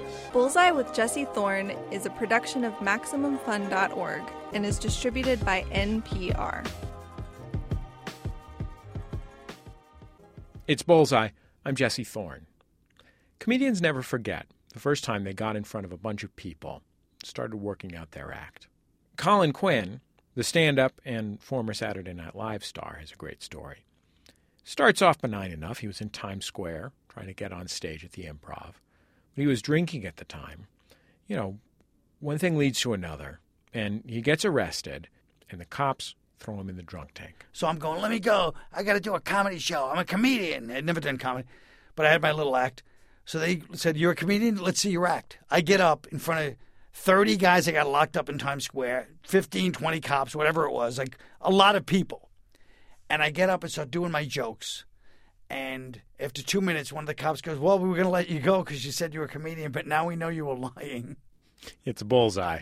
Bullseye with Jesse Thorne is a production of MaximumFun.org and is distributed by NPR. It's Bullseye. I'm Jesse Thorne. Comedians never forget the first time they got in front of a bunch of people, started working out their act. Colin Quinn, the stand-up and former Saturday Night Live star, has a great story. Starts off benign enough. He was in Times Square trying to get on stage at the Improv. But he was drinking at the time. You know, one thing leads to another. And he gets arrested, and the cops throw him in the drunk tank. So I'm going, let me go. I got to do a comedy show. I'm a comedian. I'd never done comedy, but I had my little act. So they said, you're a comedian? Let's see your act. I get up in front of 30 guys that got locked up in Times Square, 15, 20 cops, whatever it was, like a lot of people. And I get up and start doing my jokes. And after 2 minutes, one of the cops goes, well, we were going to let you go because you said you were a comedian, but now we know you were lying. It's Bullseye.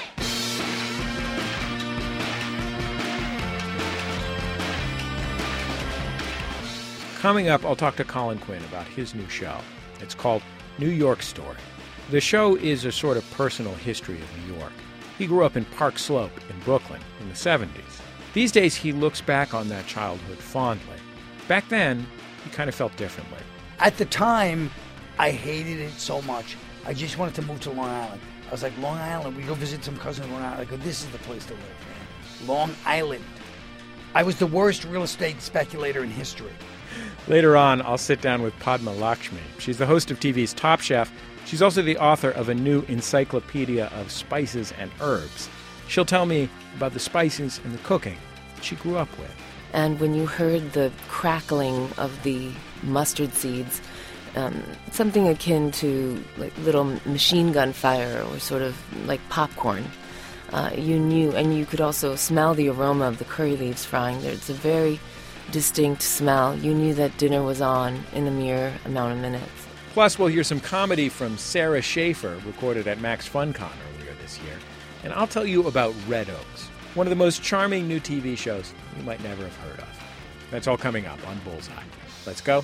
Coming up, I'll talk to Colin Quinn about his new show. It's called New York Story. The show is a sort of personal history of New York. He grew up in Park Slope in Brooklyn in the 70s. These days, he looks back on that childhood fondly. Back then, he kind of felt differently. At the time, I hated it so much. I just wanted to move to Long Island. I was like, Long Island, we go visit some cousins in Long Island. I go, this is the place to live, man. Long Island. I was the worst real estate speculator in history. Later on, I'll sit down with Padma Lakshmi. She's the host of TV's Top Chef. She's also the author of a new encyclopedia of spices and herbs. She'll tell me about the spices and the cooking that she grew up with. And when you heard the crackling of the mustard seeds, something akin to like little machine gun fire or sort of like popcorn, you knew, and you could also smell the aroma of the curry leaves frying there. It's a very distinct smell. You knew that dinner was on in a mere amount of minutes. Plus, we'll hear some comedy from Sarah Schaefer, recorded at Max FunCon earlier this year. And I'll tell you about Red Oaks, one of the most charming new TV shows you might never have heard of. That's all coming up on Bullseye. Let's go.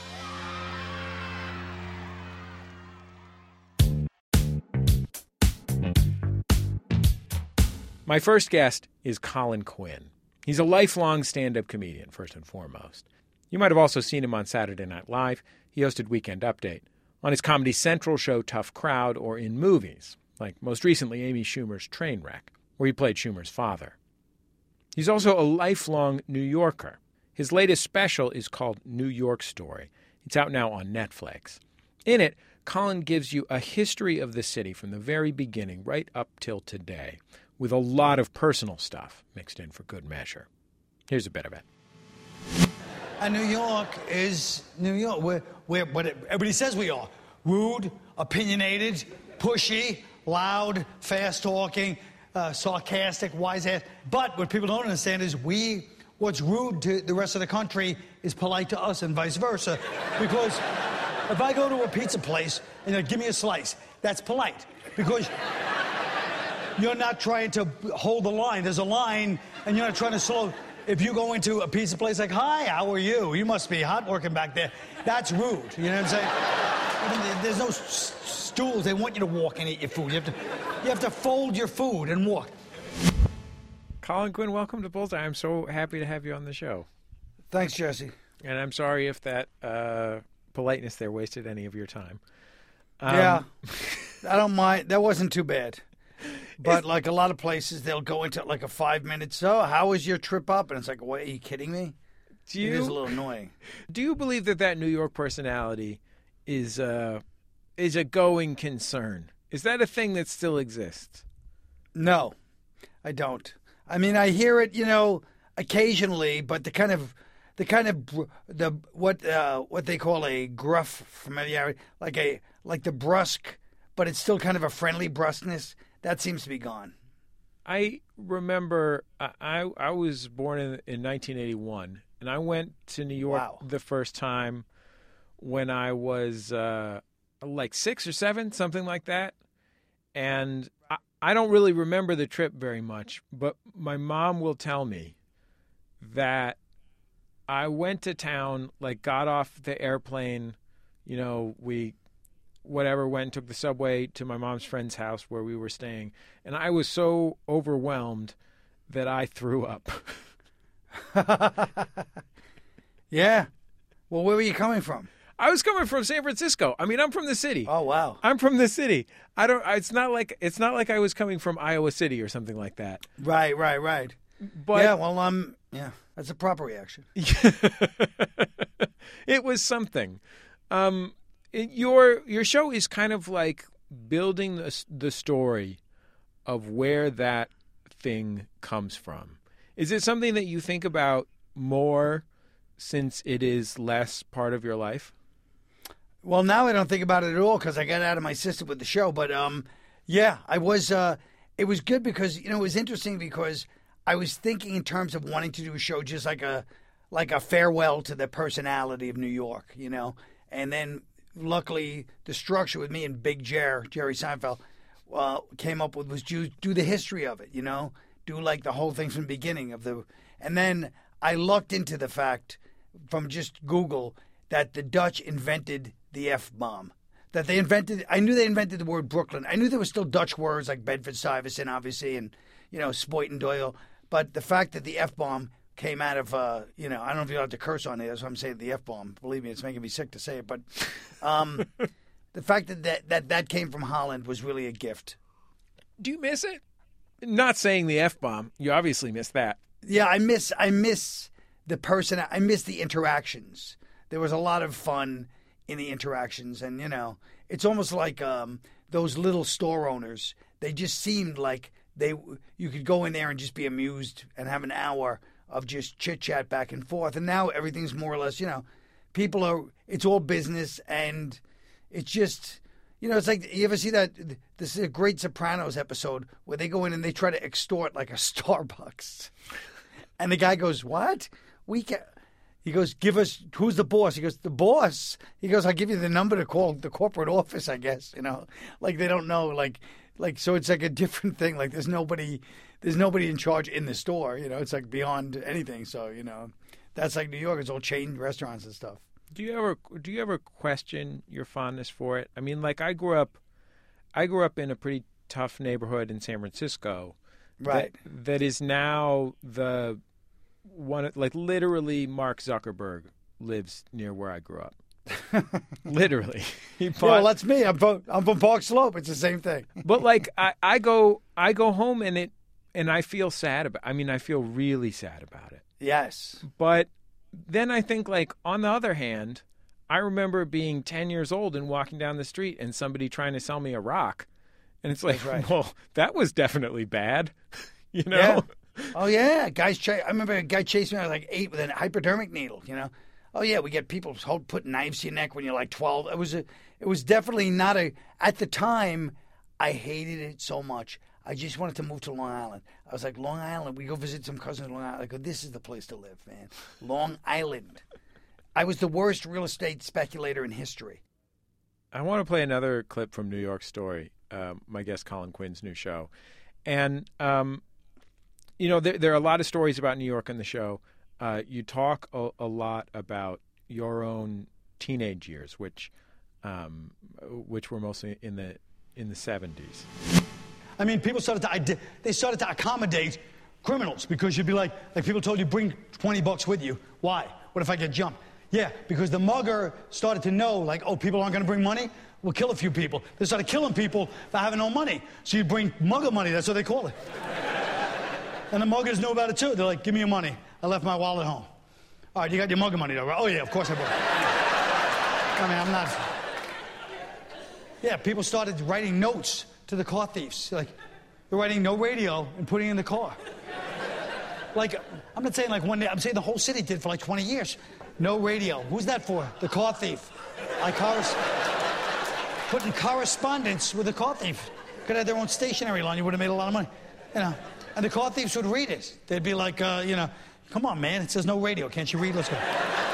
My first guest is Colin Quinn. He's a lifelong stand-up comedian, first and foremost. You might have also seen him on Saturday Night Live. He hosted Weekend Update, on his Comedy Central show Tough Crowd, or in movies, like most recently Amy Schumer's Trainwreck, where he played Schumer's father. He's also a lifelong New Yorker. His latest special is called New York Story. It's out now on Netflix. In it, Colin gives you a history of the city from the very beginning right up till today, with a lot of personal stuff mixed in for good measure. Here's a bit of it. And New York is New York. We're what everybody says we are. Rude, opinionated, pushy, loud, fast-talking, sarcastic, wise-ass. But what people don't understand is what's rude to the rest of the country is polite to us and vice versa. Because if I go to a pizza place and they give me a slice, that's polite. Because you're not trying to hold the line. There's a line, and you're not trying to slow. If you go into a pizza place like, hi, how are you? You must be hot working back there. That's rude. You know what I'm saying? I mean, there's no stools. They want you to walk and eat your food. You have to fold your food and walk. Colin Quinn, welcome to Bullseye. I'm so happy to have you on the show. Thanks, Jesse. And I'm sorry if that politeness there wasted any of your time. Yeah, I don't mind. That wasn't too bad. But like a lot of places, they'll go into like a 5 minutes. So, how was your trip up? And it's like, what, are you kidding me? It is a little annoying. Do you believe that New York personality is a going concern? Is that a thing that still exists? No, I don't. I mean, I hear it, occasionally, but what they call a gruff familiarity, like the brusque, but it's still kind of a friendly brusqueness. That seems to be gone. I remember I was born in 1981, and I went to New York the first time when I was like 6 or 7, something like that. And I don't really remember the trip very much, but my mom will tell me that I went to town, like got off the airplane, we whatever, went and took the subway to my mom's friend's house where we were staying. And I was so overwhelmed that I threw up. Yeah. Well, where were you coming from? I was coming from San Francisco. I mean, I'm from the city. Oh, wow. I'm from the city. It's not like I was coming from Iowa City or something like that. Right. But yeah, well, yeah, that's a proper reaction. It was something. Your show is kind of like building the story of where that thing comes from. Is it something that you think about more since it is less part of your life? Well, now I don't think about it at all because I got out of my system with the show. But yeah, I was. It was good because it was interesting because I was thinking in terms of wanting to do a show just like a farewell to the personality of New York, and then luckily the structure with me and Big Jerry Seinfeld came up with was do the history of it, do like the whole thing from the beginning and then I looked into the fact from just Google that the Dutch invented the F-bomb. I knew they invented the word Brooklyn. I knew there were still Dutch words like Bedford-Stuyvesant, obviously, and, Spoit and Doyle. But the fact that the F-bomb came out of, I don't know if you're allowed to curse on it. That's why I'm saying the F-bomb. Believe me, it's making me sick to say it. But the fact that came from Holland was really a gift. Do you miss it? Not saying the F-bomb. You obviously miss that. Yeah, I miss the person. I miss the interactions. There was a lot of fun in the interactions, and it's almost like those little store owners. They just seemed like you could go in there and just be amused and have an hour of just chit chat back and forth. And now everything's more or less, it's all business, and it's just. It's like, you ever see that? This is a great Sopranos episode where they go in and they try to extort like a Starbucks. And the guy goes, what? He goes, give us, who's the boss? He goes, the boss. He goes, I'll give you the number to call the corporate office, I guess. Like they don't know. Like so it's like a different thing. Like there's nobody in charge in the store. It's like beyond anything. So, that's like New York. It's all chain restaurants and stuff. Do you ever question your fondness for it? I mean, like I grew up in a pretty tough neighborhood in San Francisco. Right. That is now the one, like literally Mark Zuckerberg lives near where I grew up. Literally. Well, that's me. I'm from Park Slope. It's the same thing. But like I go home and I feel sad about. I mean, I feel really sad about it. Yes. But then I think, like, on the other hand, I remember being 10 years old and walking down the street and somebody trying to sell me a rock. And it's like, right. Well, that was definitely bad, Yeah. Oh, yeah. I remember a guy chased me when I was like 8 with a hypodermic needle, Oh, yeah, we get people putting knives to your neck when you're like 12. It was definitely not at the time, I hated it so much. I just wanted to move to Long Island. I was like, Long Island. We go visit some cousins in Long Island. I go, this is the place to live, man. Long Island. I was the worst real estate speculator in history. I want to play another clip from New York Story, my guest Colin Quinn's new show. And, there are a lot of stories about New York on the show. You talk a lot about your own teenage years, which were mostly in the 70s. I mean, people started to accommodate criminals because you'd be like people told you, bring $20 with you. Why? What if I get jumped? Yeah, because the mugger started to know, like, oh, people aren't going to bring money? We'll kill a few people. They started killing people for having no money. So you bring mugger money. That's what they call it. And the muggers knew about it, too. They're like, give me your money. I left my wallet home. All right, you got your mugger money, though, right? Oh, yeah, of course I brought it. I mean, I'm not... Yeah, people started writing notes to the car thieves. Like, they're writing no radio and putting it in the car. Like, I'm not saying like one day, I'm saying the whole city did for like 20 years. No radio. Who's that for? The car thief. Putting correspondence with the car thief. Could have their own stationery line. You would have made a lot of money. And the car thieves would read it. They'd be like, come on, man. It says no radio. Can't you read? Let's go.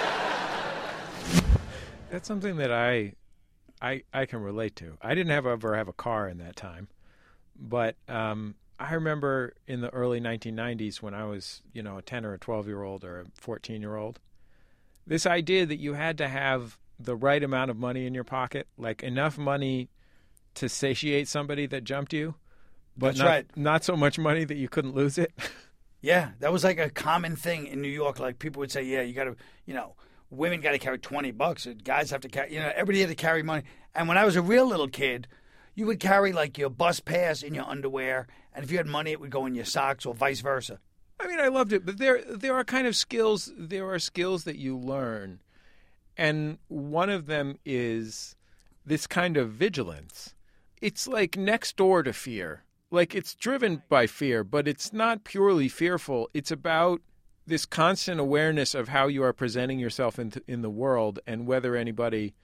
That's something that I can relate to. I didn't ever have a car in that time, but I remember in the early 1990s when I was, a 10 or a 12-year-old or a 14-year-old, this idea that you had to have the right amount of money in your pocket, like enough money to satiate somebody that jumped you, but not so much money that you couldn't lose it. Yeah, that was like a common thing in New York. Like people would say, yeah, you got to, women got to carry $20, and guys have to carry, everybody had to carry money. And when I was a real little kid, you would carry like your bus pass in your underwear, and if you had money, it would go in your socks or vice versa. I mean, I loved it, but there are kind of skills. There are skills that you learn, and one of them is this kind of vigilance. It's like next door to fear. Like it's driven by fear, but it's not purely fearful. It's about this constant awareness of how you are presenting yourself in the world, and whether anybody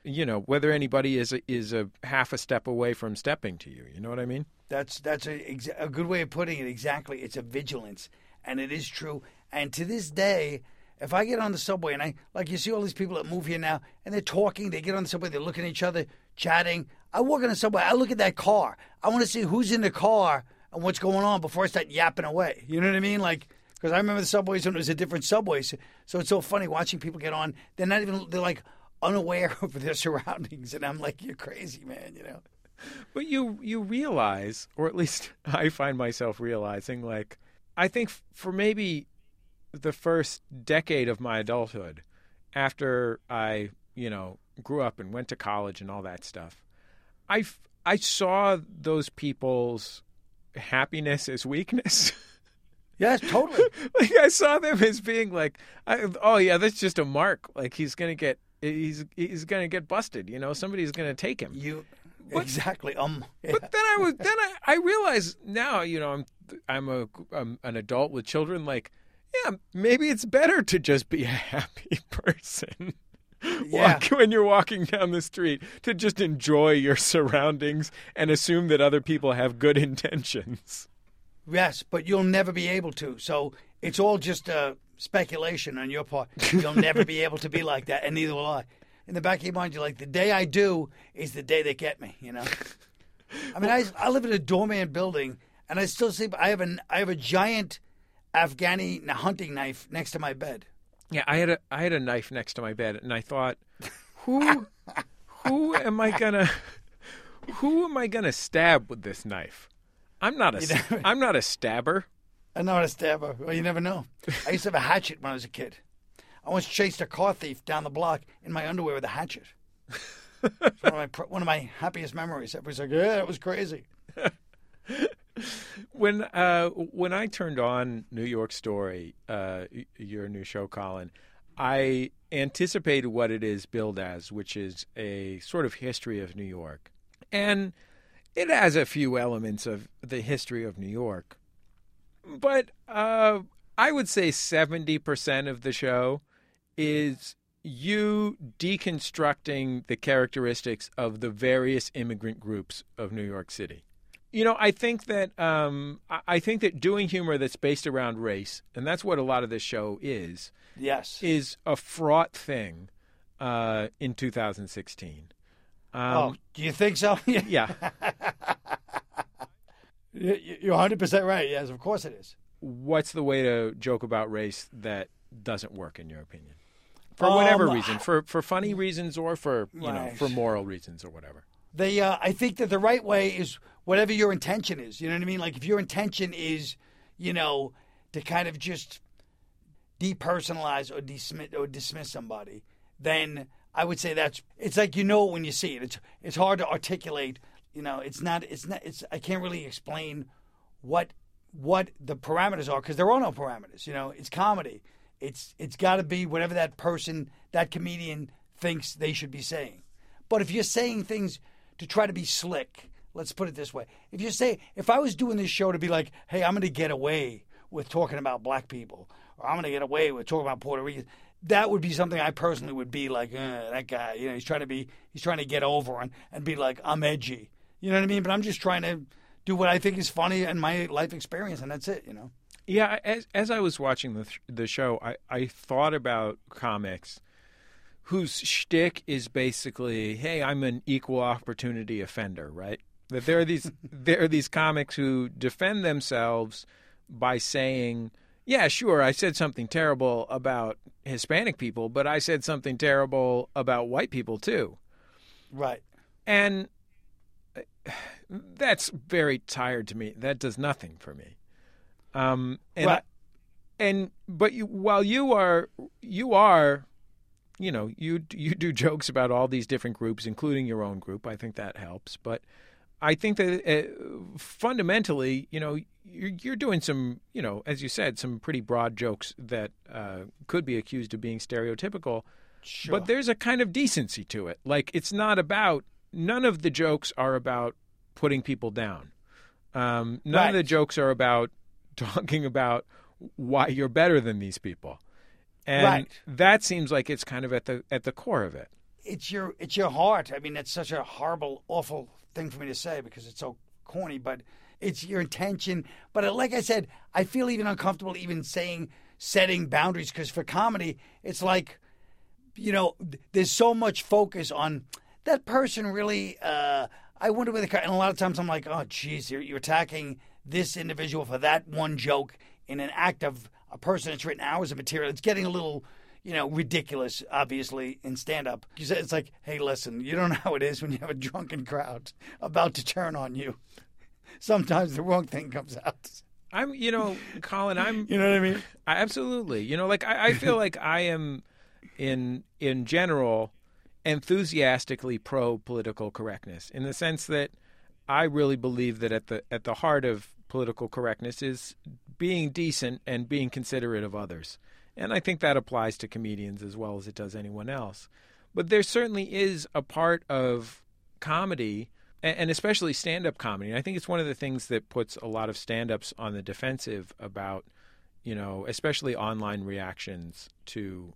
is a half a step away from stepping to you. You know what I mean? That's a good way of putting it. Exactly. It's a vigilance, and it is true. And to this day, if I get on the subway and you see all these people that move here now, and they're talking, they get on the subway, they're looking at each other, chatting. I walk on the subway, I look at that car. I want to see who's in the car and what's going on before I start yapping away. You know what I mean? Because I remember the subways when it was a different subway. So it's so funny watching people get on. They're like unaware of their surroundings. And I'm like, you're crazy, man, But you realize, or at least I find myself realizing, like, I think for maybe the first decade of my adulthood, after I, grew up and went to college and all that stuff, I saw those people's happiness as weakness. Yes, totally. Like I saw them as being like, that's just a mark. Like he's gonna get busted. Somebody's gonna take him. Exactly. Yeah. But then I realize now, I'm an adult with children. Like, yeah, maybe it's better to just be a happy person. Yeah. When you're walking down the street, to just enjoy your surroundings and assume that other people have good intentions. Yes, but you'll never be able to. So it's all just speculation on your part. You'll never be able to be like that, and neither will I. In the back of your mind, you're like, the day I do is the day they get me, I mean, I live in a doorman building, and I still sleep. I have a giant Afghani hunting knife next to my bed. Yeah, I had a knife next to my bed, and I thought, who am I gonna stab with this knife? I'm not a stabber. I'm not a stabber. Well, you never know. I used to have a hatchet when I was a kid. I once chased a car thief down the block in my underwear with a hatchet. It's one of my happiest memories. Everybody's like, yeah, that was crazy. When I turned on New York Story, your new show, Colin, I anticipated what it is billed as, which is a sort of history of New York. And it has a few elements of the history of New York. But I would say 70% of the show is you deconstructing the characteristics of the various immigrant groups of New York City. I think that doing humor that's based around race, and that's what a lot of this show is. Yes, is a fraught thing in 2016. Do you think so? Yeah. You're 100% right. Yes, of course it is. What's the way to joke about race that doesn't work, in your opinion? For whatever reason, for funny reasons, or for for moral reasons, or whatever. I think that the right way is whatever your intention is. You know what I mean? Like if your intention is, to kind of just depersonalize or dismiss somebody, then I would say it's like when you see it. It's hard to articulate. I can't really explain what the parameters are because there are no parameters. It's comedy. It's got to be whatever that person, that comedian thinks they should be saying. But if you're saying things to try to be slick, let's put it this way. If I was doing this show to be like, hey, I'm going to get away with talking about black people, or I'm going to get away with talking about Puerto Ricans, that would be something I personally would be like, that guy, he's trying to get over and be like, I'm edgy. You know what I mean? But I'm just trying to do what I think is funny in my life experience, and that's it, Yeah, as I was watching the show, I thought about comics whose shtick is basically, hey, I'm an equal opportunity offender, right? That there are these comics who defend themselves by saying, Yeah, sure, I said something terrible about Hispanic people, but I said something terrible about white people too. Right. And that's very tired to me. That does nothing for me. Right. But while you are, you do jokes about all these different groups, including your own group. I think that helps. But I think that fundamentally, you're doing some, as you said, some pretty broad jokes that could be accused of being stereotypical. Sure. But there's a kind of decency to it. Like, it's not about, none of the jokes are about putting people down. None of the jokes are about talking about why you're better than these people. And that seems like it's kind of at the core of it. It's your heart. I mean, that's such a horrible, awful thing for me to say because it's so corny, but it's your intention. But like I said, I feel even uncomfortable even setting boundaries because for comedy, it's like, there's so much focus on that person really, I wonder where and a lot of times I'm like, oh, geez, you're attacking this individual for that one joke in an act of a person that's written hours of material. It's getting a little, ridiculous, obviously, in stand-up. It's like, hey, listen, you don't know how it is when you have a drunken crowd about to turn on you. Sometimes the wrong thing comes out. Colin, you know what I mean? Absolutely. I feel like I am, in general, enthusiastically pro-political correctness in the sense that I really believe that at the heart of political correctness is being decent and being considerate of others. And I think that applies to comedians as well as it does anyone else. But there certainly is a part of comedy, and especially stand-up comedy. And I think it's one of the things that puts a lot of stand-ups on the defensive about, especially online reactions to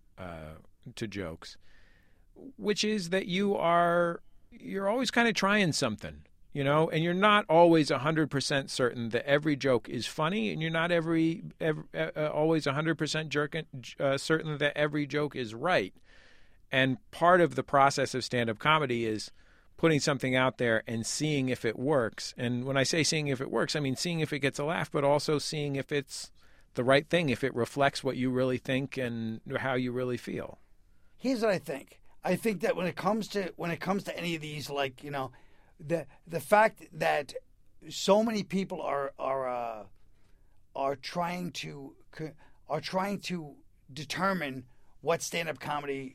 jokes, which is that you're always kind of trying something. And you're not always 100% certain that every joke is funny, and you're not always 100% certain that every joke is right. And part of the process of stand-up comedy is putting something out there and seeing if it works. And when I say seeing if it works, I mean seeing if it gets a laugh, but also seeing if it's the right thing, if it reflects what you really think and how you really feel. Here's what I think. I think that when it comes to any of these, like, the fact that so many people are trying to determine what stand-up comedy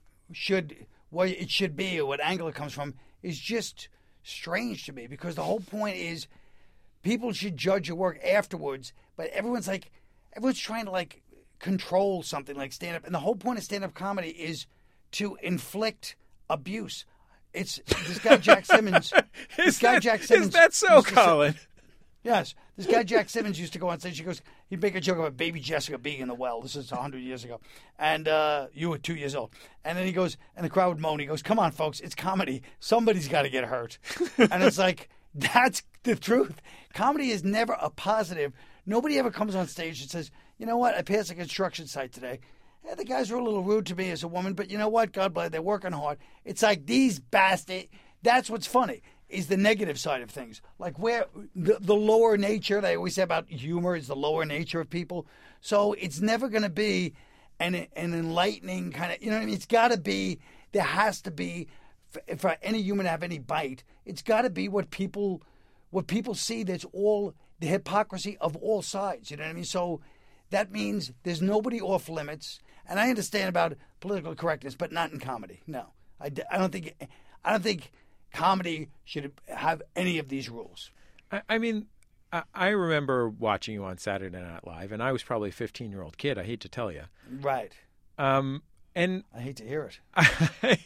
what it should be or what angle it comes from is just strange to me because the whole point is people should judge your work afterwards, but everyone's trying to like control something like stand-up, and the whole point of stand-up comedy is to inflict abuse. It's this guy Jack Simmons. Is that so, Colin? Yes. This guy Jack Simmons used to go on stage. He'd make a joke about baby Jessica being in the well. This is 100 years ago. And you were 2 years old. And then he goes, and the crowd would moan. He goes, come on, folks, it's comedy. Somebody's got to get hurt. And it's like, that's the truth. Comedy is never a positive. Nobody ever comes on stage and says, you know what, I passed a construction site today. The guys were a little rude to me as a woman, but you know what? God bless, they're working hard. It's like these bastards. That's what's funny, is the negative side of things. Like where the lower nature, they always say about humor, is the lower nature of people. So it's never going to be an enlightening kind of, what I mean? It's got to be, there has to be, for any human to have any bite, it's got to be what people see that's all the hypocrisy of all sides. You know what I mean? So that means there's nobody off limits. And I understand about political correctness, but not in comedy. No, I don't think comedy should have any of these rules. I mean, I remember watching you on Saturday Night Live, and I was probably a 15-year-old kid. I hate to tell you. Right. And I hate to hear it.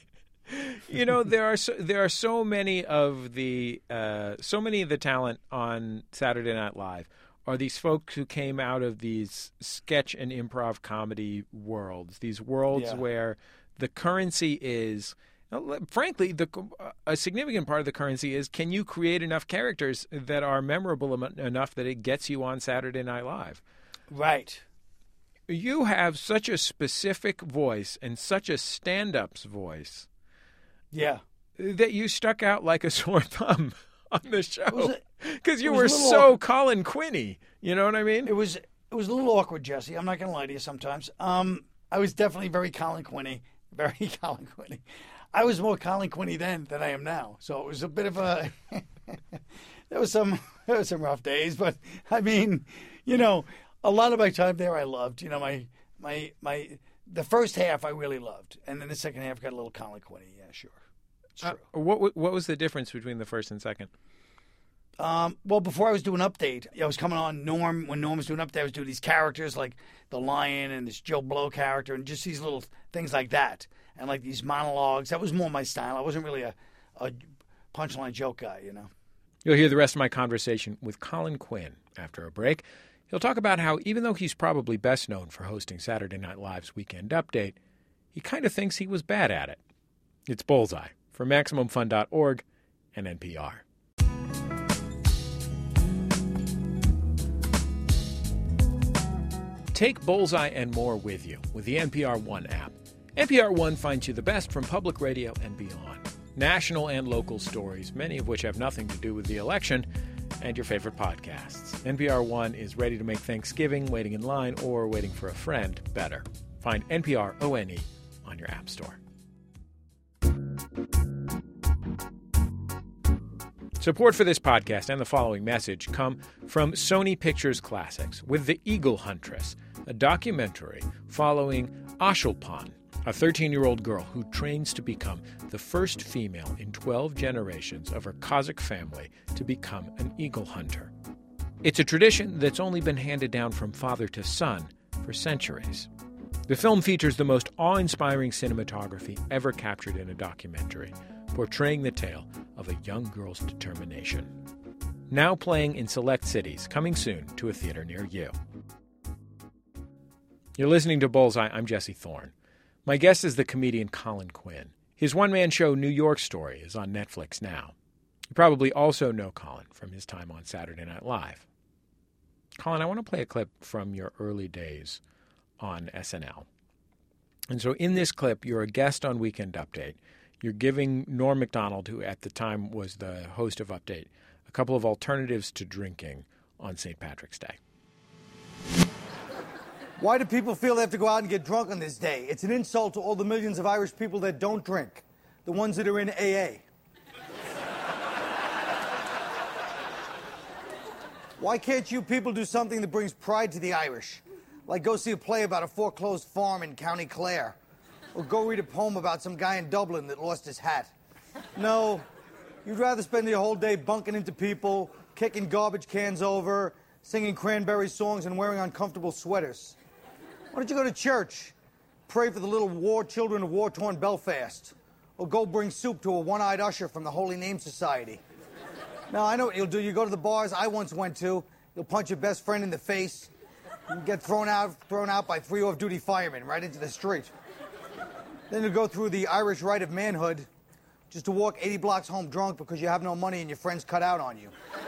There are so many of the talent on Saturday Night Live are these folks who came out of these sketch and improv comedy worlds, these worlds where the currency is, frankly, a significant part of the currency is, can you create enough characters that are memorable enough that it gets you on Saturday Night Live? Right. You have such a specific voice and such a stand-up's voice. Yeah. That you stuck out like a sore thumb on the show because you were so Colin Quinney. You know what I mean? It was It was a little awkward, Jesse. I'm not going to lie to you sometimes. I was definitely very Colin Quinney. Very Colin Quinney. I was more Colin Quinney then than I am now. So it was a bit of a... there was some rough days. But, I mean, you know, a lot of my time there I loved. You know, the first half I really loved. And then the second half got a little Colin Quinney. Yeah, sure. It's true. What was the difference between the first and second? Well, before I was doing Update, I was coming on Norm. When Norm was doing Update, I was doing these characters like the Lion and this Joe Blow character and just these little things like that. And like these monologues. That was more my style. I wasn't really a punchline joke guy, you know. You'll hear the rest of my conversation with Colin Quinn after a break. He'll talk about how even though he's probably best known for hosting Saturday Night Live's Weekend Update, he kind of thinks he was bad at it. It's Bullseye for MaximumFun.org and NPR. Take Bullseye and more with you with the NPR One app. NPR One finds you the best from public radio and beyond. National and local stories, many of which have nothing to do with the election, and your favorite podcasts. NPR One is ready to make Thanksgiving, waiting in line, or waiting for a friend better. Find NPR ONE on your app store. Support for this podcast and the following message come from Sony Pictures Classics with The Eagle Huntress, a documentary following Ashulpan, a 13-year-old girl who trains to become the first female in 12 generations of her Kazakh family to become an eagle hunter. It's a tradition that's only been handed down from father to son for centuries. The film features the most awe-inspiring cinematography ever captured in a documentary, portraying the tale of a young girl's determination. Now playing in select cities, coming soon to a theater near you. You're listening to Bullseye. I'm Jesse Thorne. My guest is the comedian Colin Quinn. His one-man show, New York Story, is on Netflix now. You probably also know Colin from his time on Saturday Night Live. Colin, I want to play a clip from your early days on SNL. And so in this clip, you're a guest on Weekend Update. You're giving Norm Macdonald, who at the time was the host of Update, a couple of alternatives to drinking on St. Patrick's Day. Why do people feel they have to go out and get drunk on this day? It's an insult to all the millions of Irish people that don't drink, the ones that are in AA. Why can't you people do something that brings pride to the Irish? Like go see a play about a foreclosed farm in County Clare. Or go read a poem about some guy in Dublin that lost his hat. No, you'd rather spend your whole day bunking into people, kicking garbage cans over, singing Cranberry songs, and wearing uncomfortable sweaters. Why don't you go to church, pray for the little children of war-torn Belfast, or go bring soup to a one-eyed usher from the Holy Name Society? Now, I know what you'll do. You go to the bars I once went to, you'll punch your best friend in the face, and get thrown out by 3 off-duty firemen right into the street. Then you'll go through the Irish rite of manhood just to walk 80 blocks home drunk because you have no money and your friends cut out on you.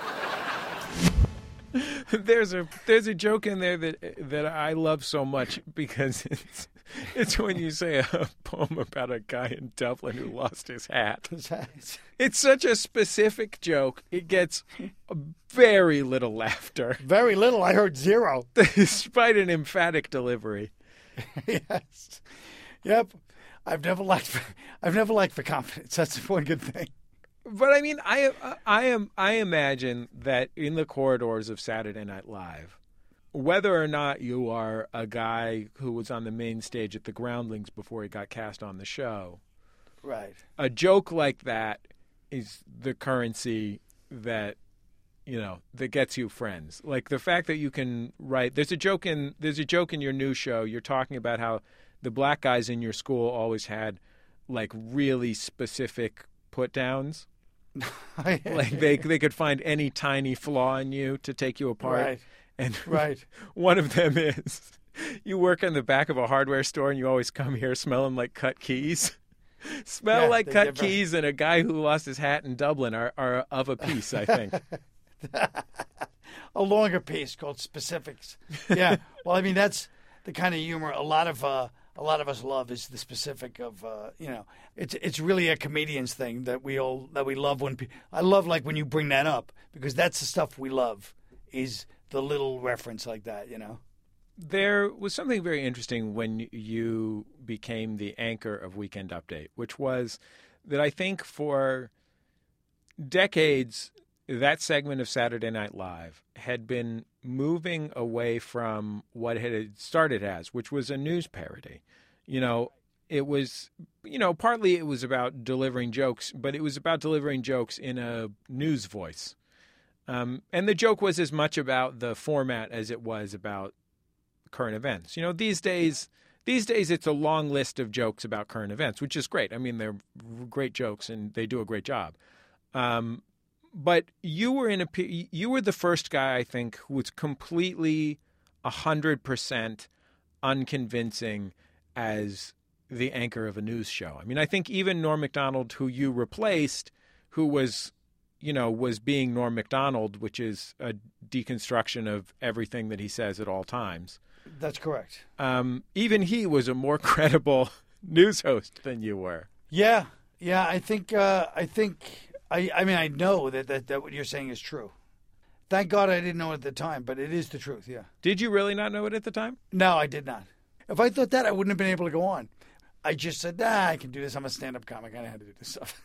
There's a joke in there that I love so much because it's when you say a poem about a guy in Dublin who lost his hat. It's such a specific joke. It gets very little laughter. Very little. I heard zero. Despite an emphatic delivery. Yes. Yep. I've never liked for confidence. That's one good thing. But I mean, I imagine that in the corridors of Saturday Night Live, whether or not you are a guy who was on the main stage at the Groundlings before he got cast on the show, right? A joke like that is the currency that that gets you friends. Like the fact that you can write. There's a joke in your new show. You're talking about how the black guys in your school always had like really specific put downs. Like they could find any tiny flaw in you to take you apart. Right. And right. One of them is you work in the back of a hardware store and you always come here smelling like cut keys. Smell like cut keys and a guy who lost his hat in Dublin are of a piece, I think. A longer piece called Specifics. Yeah. Well, I mean, that's the kind of humor a lot of us love is the specific of it's really a comedian's thing that we love when I love like when you bring that up because that's the stuff we love is the little reference like that, There was something very interesting when you became the anchor of Weekend Update, which was that I think for decades, that segment of Saturday Night Live had been moving away from what it had started as, which was a news parody. It was, partly it was about delivering jokes, but it was about delivering jokes in a news voice. And the joke was as much about the format as it was about current events. These days it's a long list of jokes about current events, which is great. I mean, they're great jokes and they do a great job. But you were the first guy, I think, who was completely 100% unconvincing as the anchor of a news show. I mean, I think even Norm Macdonald, who you replaced, who was being Norm Macdonald, which is a deconstruction of everything that he says at all times. That's correct. Even he was a more credible news host than you were. Yeah. I think. I know that what you're saying is true. Thank God I didn't know it at the time, but it is the truth. Yeah. Did you really not know it at the time? No, I did not. If I thought that, I wouldn't have been able to go on. I just said, I can do this. I'm a stand-up comic. I know how to do this stuff.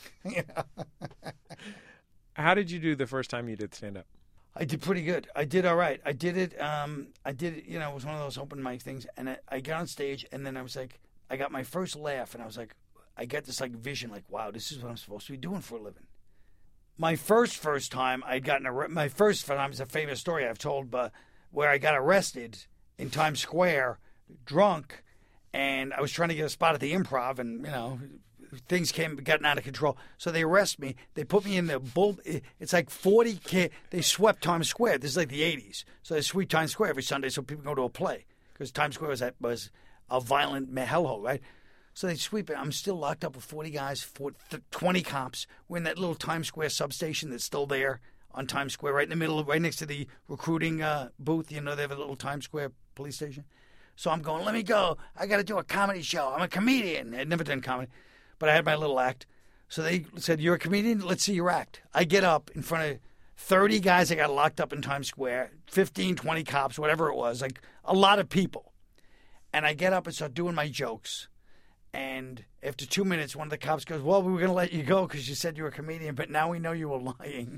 How did you do the first time you did stand-up? I did pretty good. I did all right. I did it. It was one of those open mic things, and I got on stage, and then I was like, I got my first laugh, and I was like, I got this vision, wow, this is what I'm supposed to be doing for a living. My first time, I'd gotten my first time is a famous story I've told, but where I got arrested in Times Square, drunk, and I was trying to get a spot at the Improv, and things gotten out of control. So they arrest me. They put me in the It's like 40 kids. They swept Times Square. This is like the 80s. So they sweep Times Square every Sunday so people go to a play because Times Square was a violent hellhole, right? So they sweep it. I'm still locked up with 40 guys, 20 cops. We're in that little Times Square substation that's still there on Times Square, right in the middle, right next to the recruiting booth. They have a little Times Square police station. So I'm going, let me go. I got to do a comedy show. I'm a comedian. I'd never done comedy, but I had my little act. So they said, you're a comedian? Let's see your act. I get up in front of 30 guys that got locked up in Times Square, 15, 20 cops, whatever it was, like a lot of people. And I get up and start doing my jokes. And after 2 minutes, one of the cops goes, well, we were going to let you go because you said you were a comedian, but now we know you were lying.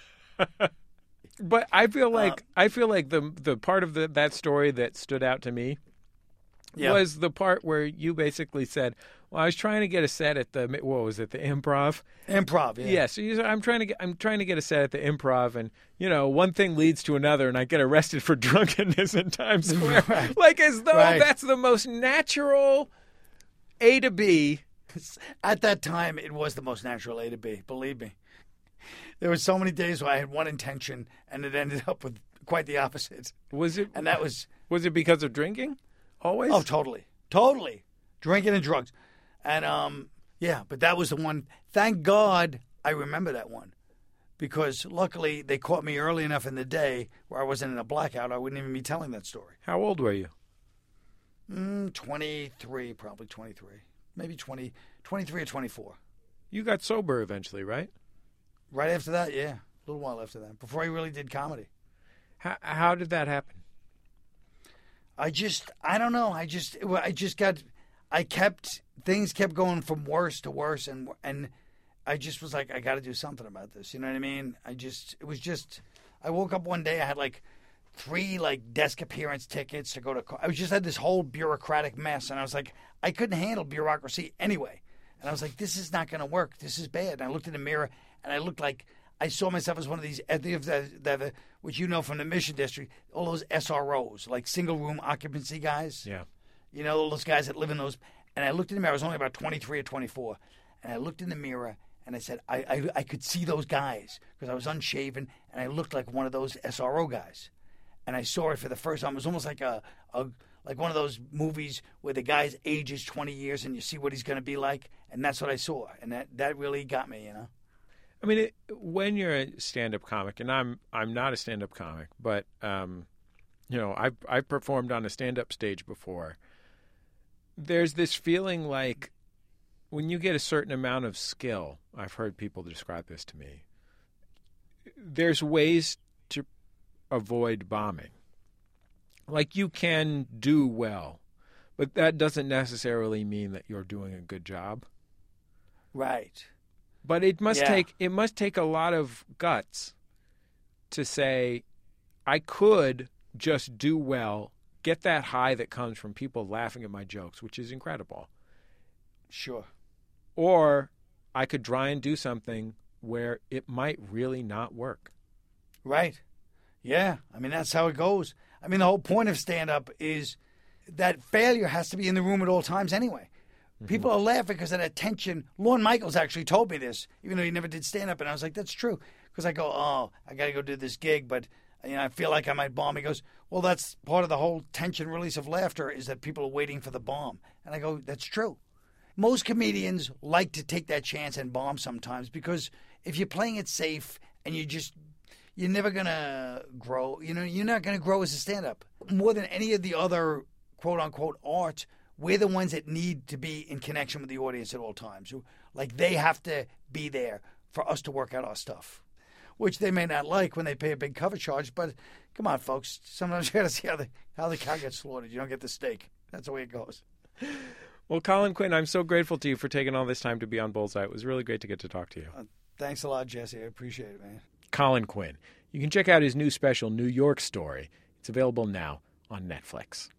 But I feel like the part of that story that stood out to me was the part where you basically said, well, I was trying to get a set at the Improv? Improv, yeah. Yes. So you said, I'm trying to get a set at the Improv, and one thing leads to another, and I get arrested for drunkenness in Times Square. Right. Like as though that's the most natural A to B. At that time, it was the most natural A to B, believe me. There were so many days where I had one intention, and it ended up with quite the opposite. Was it? And that was it because of drinking? Always? Oh, totally. Drinking and drugs. And, but that was the one. Thank God I remember that one. Because luckily they caught me early enough in the day where I wasn't in a blackout. I wouldn't even be telling that story. How old were you? 23, probably 23. Maybe 23 or 24. You got sober eventually, right? Right after that, yeah. A little while after that. Before I really did comedy. How did that happen? I don't know. Things kept going from worse to worse, and I just was like, I got to do something about this. You know what I mean? I woke up one day, I had 3 desk appearance tickets to go to. I just had this whole bureaucratic mess, and I was like, I couldn't handle bureaucracy anyway, and I was like, this is not going to work. This is bad. And I looked in the mirror, and I looked like I saw myself as one of these, which from the Mission District, all those SROs, like single room occupancy guys. Yeah. All those guys that live in those. And I looked in the mirror. I was only about 23 or 24. And I looked in the mirror, and I said, I could see those guys because I was unshaven, and I looked like one of those SRO guys. And I saw it for the first time. It was almost like like one of those movies where the guy's ages 20 years, and you see what he's going to be like. And that's what I saw. And that really got me, I mean, when you're a stand-up comic, and I'm not a stand-up comic, but I've performed on a stand-up stage before. There's this feeling like when you get a certain amount of skill, I've heard people describe this to me, there's ways to avoid bombing. Like, you can do well, but that doesn't necessarily mean that you're doing a good job. Right. But it must take a lot of guts to say, I could just do well, get that high that comes from people laughing at my jokes, which is incredible. Sure. Or I could try and do something where it might really not work. Right. Yeah. I mean, that's how it goes. I mean, the whole point of stand-up is that failure has to be in the room at all times anyway. People are laughing because of that tension. Lorne Michaels actually told me this, even though he never did stand-up. And I was like, that's true. Because I go, oh, I got to go do this gig, but I feel like I might bomb. He goes, well, that's part of the whole tension release of laughter is that people are waiting for the bomb. And I go, that's true. Most comedians like to take that chance and bomb sometimes because if you're playing it safe and you're never going to grow. You're not going to grow as a stand-up. More than any of the other quote-unquote art, we're the ones that need to be in connection with the audience at all times. Like, they have to be there for us to work out our stuff, which they may not like when they pay a big cover charge. But come on, folks. Sometimes you got to see how the cow gets slaughtered. You don't get the steak. That's the way it goes. Well, Colin Quinn, I'm so grateful to you for taking all this time to be on Bullseye. It was really great to get to talk to you. Thanks a lot, Jesse. I appreciate it, man. Colin Quinn. You can check out his new special, New York Story. It's available now on Netflix.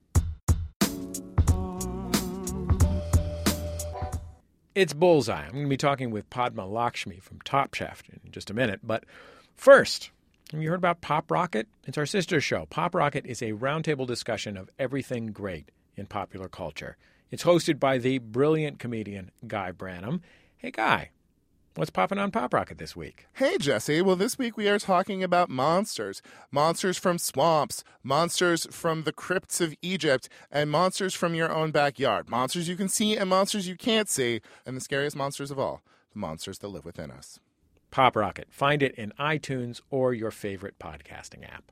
It's Bullseye. I'm going to be talking with Padma Lakshmi from Top Chef in just a minute. But first, have you heard about Pop Rocket? It's our sister show. Pop Rocket is a roundtable discussion of everything great in popular culture. It's hosted by the brilliant comedian Guy Branum. Hey, Guy, what's popping on Pop Rocket this week? Hey, Jesse. Well, this week we are talking about monsters. Monsters from swamps, monsters from the crypts of Egypt, and monsters from your own backyard. Monsters you can see and monsters you can't see, and the scariest monsters of all, the monsters that live within us. Pop Rocket. Find it in iTunes or your favorite podcasting app.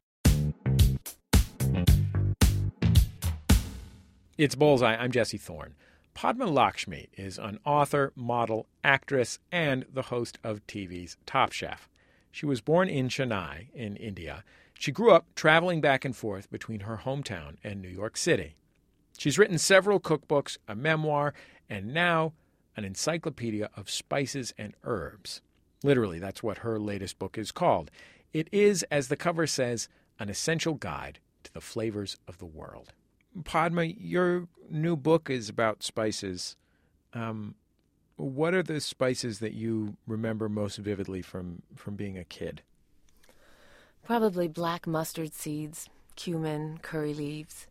It's Bullseye. I'm Jesse Thorne. Padma Lakshmi is an author, model, actress, and the host of TV's Top Chef. She was born in Chennai, in India. She grew up traveling back and forth between her hometown and New York City. She's written several cookbooks, a memoir, and now an encyclopedia of spices and herbs. Literally, that's what her latest book is called. It is, as the cover says, an essential guide to the flavors of the world. Padma, your new book is about spices. What are the spices that you remember most vividly from being a kid? Probably black mustard seeds, cumin, curry leaves,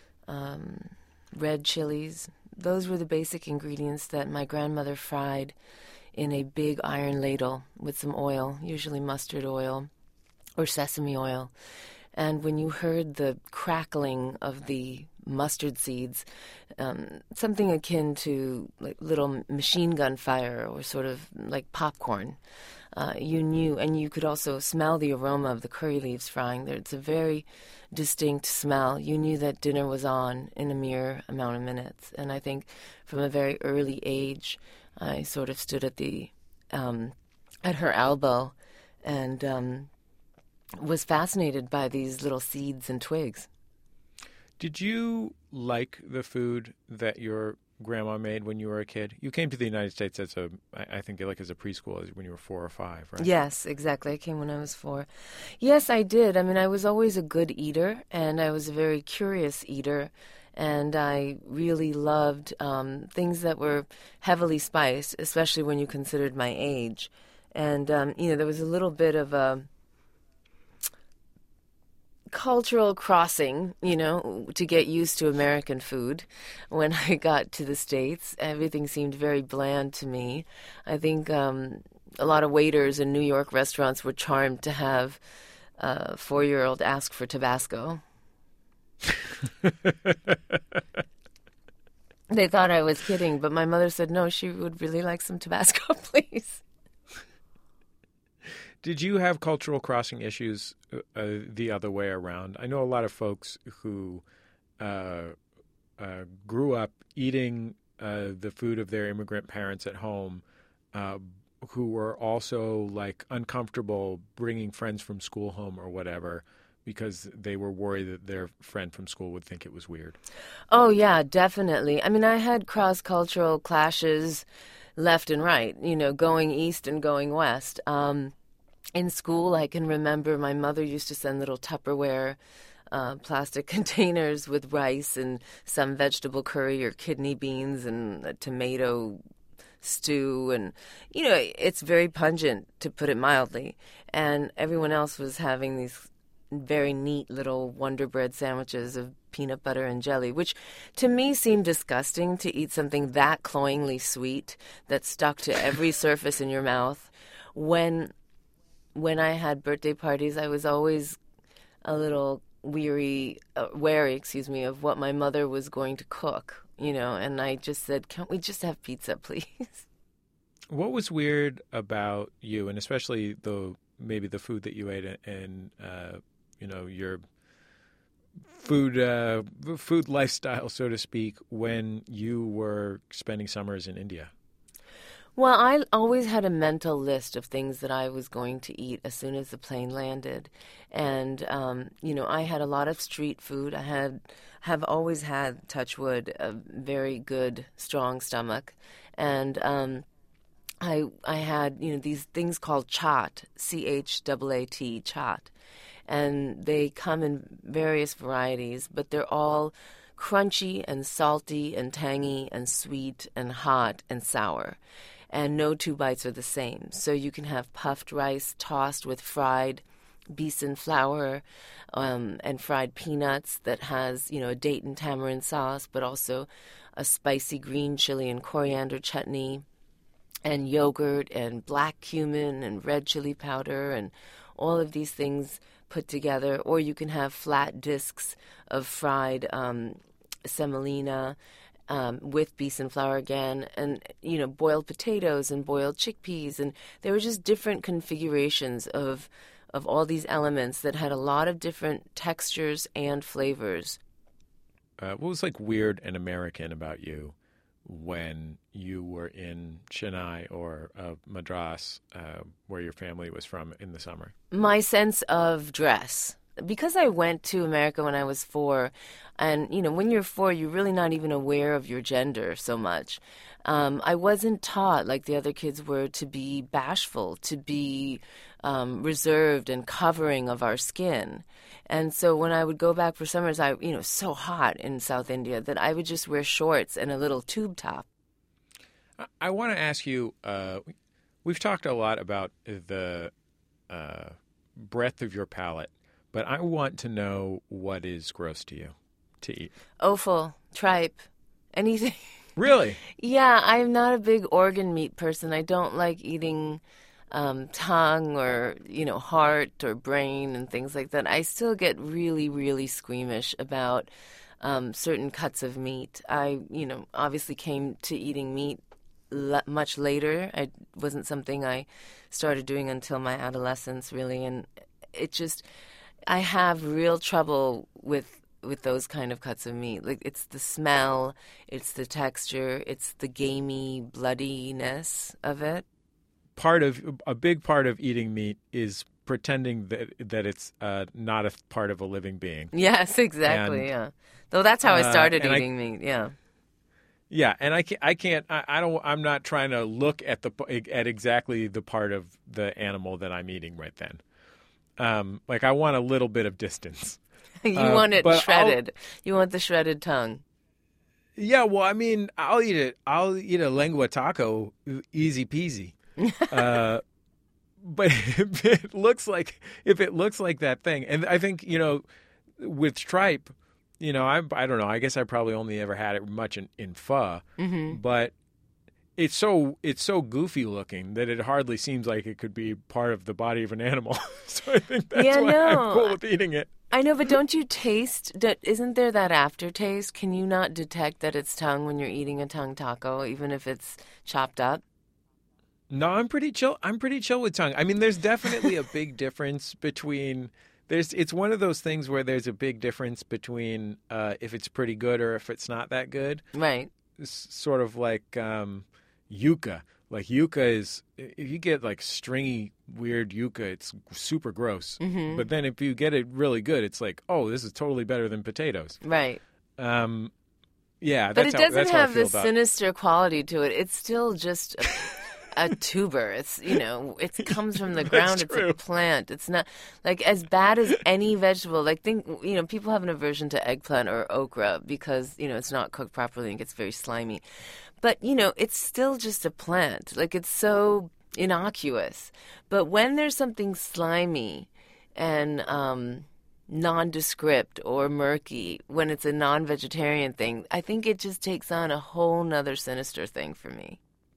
red chilies. Those were the basic ingredients that my grandmother fried in a big iron ladle with some oil, usually mustard oil or sesame oil. And when you heard the crackling of the mustard seeds, something akin to like little machine gun fire or sort of like popcorn, you knew, and you could also smell the aroma of the curry leaves frying there. It's a very distinct smell. You knew that dinner was on in a mere amount of minutes. And I think from a very early age, I sort of stood at her elbow and was fascinated by these little seeds and twigs. Did you like the food that your grandma made when you were a kid? You came to the United States as I think as a preschool when you were 4 or 5, right? Yes, exactly. I came when I was 4. Yes, I did. I mean, I was always a good eater, and I was a very curious eater, and I really loved things that were heavily spiced, especially when you considered my age. And, there was a little bit of a cultural crossing, to get used to American food. When I got to the States, everything seemed very bland to me. I think a lot of waiters in New York restaurants were charmed to have a 4-year-old ask for Tabasco. They thought I was kidding, but my mother said, no, she would really like some Tabasco, please. Did you have cultural crossing issues the other way around? I know a lot of folks who grew up eating the food of their immigrant parents at home, who were also like uncomfortable bringing friends from school home or whatever because they were worried that their friend from school would think it was weird? Oh, yeah, definitely. I mean, I had cross-cultural clashes left and right, going east and going west. In school, I can remember my mother used to send little Tupperware plastic containers with rice and some vegetable curry or kidney beans and a tomato stew. And, it's very pungent, to put it mildly. And everyone else was having these very neat little Wonder Bread sandwiches of peanut butter and jelly, which to me seemed disgusting, to eat something that cloyingly sweet that stuck to every surface in your mouth. When I had birthday parties, I was always a little wary, of what my mother was going to cook, and I just said, can't we just have pizza, please? What was weird about you, and especially maybe the food that you ate and your food lifestyle, so to speak, when you were spending summers in India? Well, I always had a mental list of things that I was going to eat as soon as the plane landed. And, I had a lot of street food. I have always had, touch wood, a very good, strong stomach. And I had, these things called chaat, C-H-A-A-T, chaat. And they come in various varieties, but they're all crunchy and salty and tangy and sweet and hot and sour. And no two bites are the same. So you can have puffed rice tossed with fried besan flour and fried peanuts that has, a date and tamarind sauce, but also a spicy green chili and coriander chutney, and yogurt and black cumin and red chili powder and all of these things put together. Or you can have flat discs of fried semolina with besan flour again, and, boiled potatoes and boiled chickpeas. And there were just different configurations of all these elements that had a lot of different textures and flavors. What was weird and American about you when you were in Chennai or Madras, where your family was from, in the summer? My sense of dress. Because I went to America when I was 4, and, when you're 4, you're really not even aware of your gender so much. I wasn't taught, like the other kids were, to be bashful, to be reserved and covering of our skin. And so when I would go back for summers, so hot in South India that I would just wear shorts and a little tube top. I want to ask you, we've talked a lot about the breadth of your palate, but I want to know what is gross to you to eat. Offal, tripe, anything. Really? Yeah, I'm not a big organ meat person. I don't like eating tongue or, heart or brain and things like that. I still get really, really squeamish about certain cuts of meat. I, obviously came to eating meat much later. It wasn't something I started doing until my adolescence, really. And I have real trouble with those kind of cuts of meat. It's the smell, it's the texture, it's the gamey bloodiness of it. A big part of eating meat is pretending that it's not a part of a living being. Yes, exactly. And, yeah. Though that's how I started eating meat. Yeah. Yeah, and I'm not trying to look at exactly the part of the animal that I'm eating right then. I want a little bit of distance. You want it shredded. You want the shredded tongue. Yeah, well, I mean, I'll eat it. I'll eat a lengua taco, easy peasy. But if it looks like that thing, and I think with tripe, I don't know. I guess I probably only ever had it much in pho, but it's so goofy looking that it hardly seems like it could be part of the body of an animal. So I think that's why I'm cool with eating it. I know, but don't you taste? Isn't there that aftertaste? Can you not detect that it's tongue when you're eating a tongue taco, even if it's chopped up? No, I'm pretty chill. I'm pretty chill with tongue. I mean, there's definitely a big difference between. It's one of those things where there's a big difference between if it's pretty good or if it's not that good. Right. It's sort of like yuca. Like yucca is, if you get like stringy, weird yucca, it's super gross. Mm-hmm. But then if you get it really good, it's like, oh, this is totally better than potatoes. Right. Yeah, But it doesn't have this about. sinister quality to it. It's still just a tuber. It's, it comes from the ground. It's true. a plant. It's not like as bad as any vegetable. Like people have an aversion to eggplant or okra because, it's not cooked properly and gets very slimy. But, it's still just a plant. Like, it's so innocuous. But when there's something slimy and nondescript or murky, when it's a non-vegetarian thing, I think it just takes on a whole nother sinister thing for me.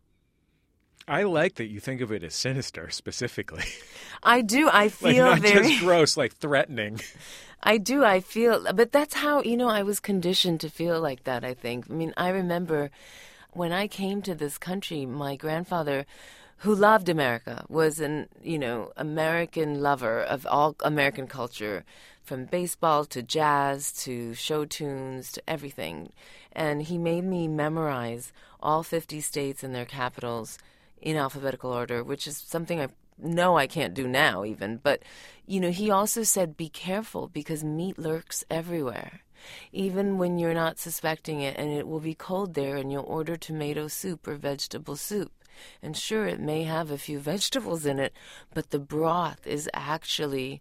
I like that you think of it as sinister specifically. I do. I feel like not very... just gross, like threatening. I do. I feel... But that's how, I was conditioned to feel like that, I think. I mean, I remember... When I came to this country, my grandfather, who loved America, was an, American lover of all American culture, from baseball to jazz to show tunes to everything. And he made me memorize all 50 states and their capitals in alphabetical order, which is something I know I can't do now even. But, he also said, be careful because meat lurks everywhere. Even when you're not suspecting it, and it will be cold there, and you'll order tomato soup or vegetable soup. And sure, it may have a few vegetables in it, but the broth is actually,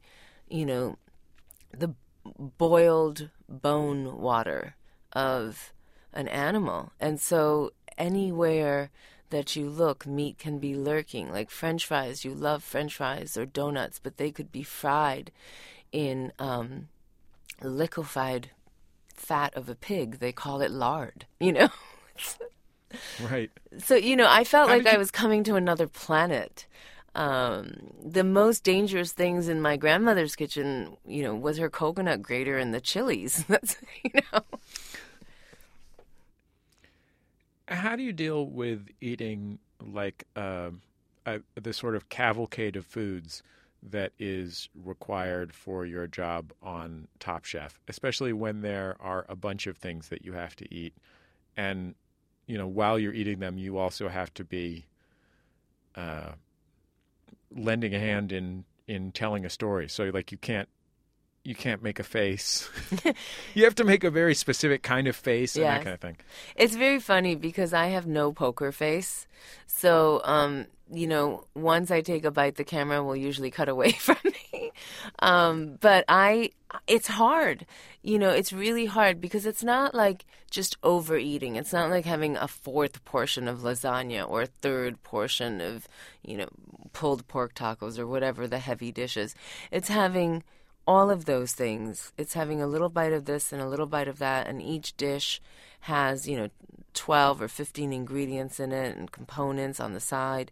the boiled bone water of an animal. And so anywhere that you look, meat can be lurking. Like French fries, you love French fries or donuts, but they could be fried in liquefied fat of a pig. They call it lard, Right. So, I felt like I was coming to another planet. The most dangerous things in my grandmother's kitchen, was her coconut grater and the chilies. That's, How do you deal with eating like the sort of cavalcade of foods that is required for your job on Top Chef, especially when there are a bunch of things that you have to eat, and while you're eating them, you also have to be lending a hand in telling a story. So like you can't make a face. You have to make a very specific kind of face and that kind of thing. It's very funny because I have no poker face. So, once I take a bite, the camera will usually cut away from me. But it's hard. It's really hard because it's not like just overeating. It's not like having a fourth portion of lasagna or a third portion of, pulled pork tacos or whatever the heavy dish is. It's having all of those things. It's having a little bite of this and a little bite of that, and each dish has, 12 or 15 ingredients in it and components on the side.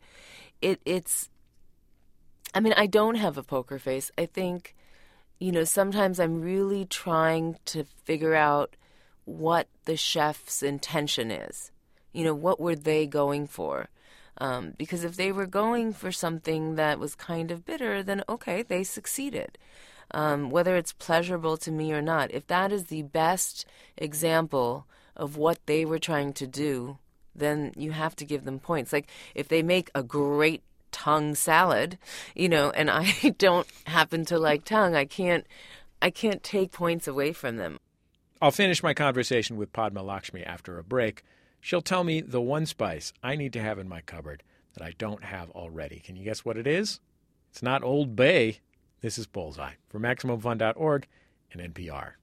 I don't have a poker face. I think, sometimes I'm really trying to figure out what the chef's intention is. What were they going for? Because if they were going for something that was kind of bitter, then okay, they succeeded. Whether it's pleasurable to me or not, if that is the best example of what they were trying to do, then you have to give them points. Like if they make a great tongue salad, and I don't happen to like tongue, I can't take points away from them. I'll finish my conversation with Padma Lakshmi after a break. She'll tell me the one spice I need to have in my cupboard that I don't have already. Can you guess what it is? It's not Old Bay. This is Bullseye for MaximumFun.org and NPR.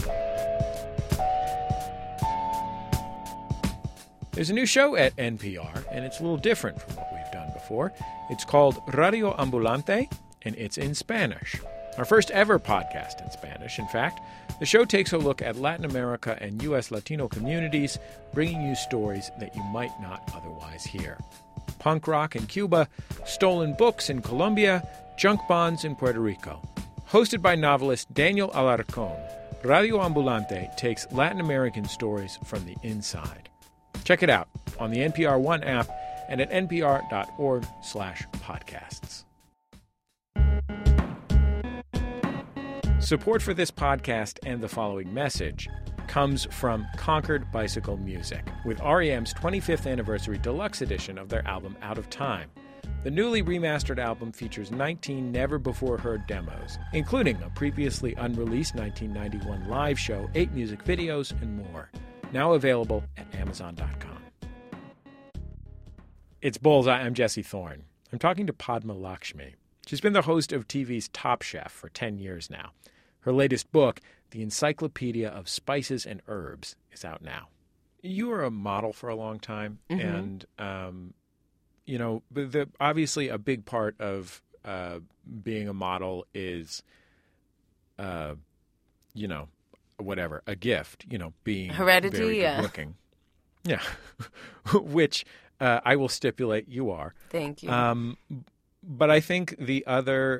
There's a new show at NPR, and it's a little different from what we've done before. It's called Radio Ambulante, and it's in Spanish. Our first ever podcast in Spanish, in fact. The show takes a look at Latin America and U.S. Latino communities, bringing you stories that you might not otherwise hear. Punk rock in Cuba, stolen books in Colombia, junk bonds in Puerto Rico. Hosted by novelist Daniel Alarcón, Radio Ambulante takes Latin American stories from the inside. Check it out on the NPR One app and at npr.org/podcasts. Support for this podcast and the following message comes from Concord Bicycle Music, with REM's 25th anniversary deluxe edition of their album Out of Time. The newly remastered album features 19 never-before-heard demos, including a previously unreleased 1991 live show, 8 music videos, and more. Now available at Amazon.com. It's Bullseye. I'm Jesse Thorne. I'm talking to Padma Lakshmi. She's been the host of TV's Top Chef for 10 years now. Her latest book, The Encyclopedia of Spices and Herbs, is out now. You were a model for a long time, and obviously a big part of being a model is, a gift, being heredity, very good looking. Yeah, which I will stipulate you are. Thank you. But I think the other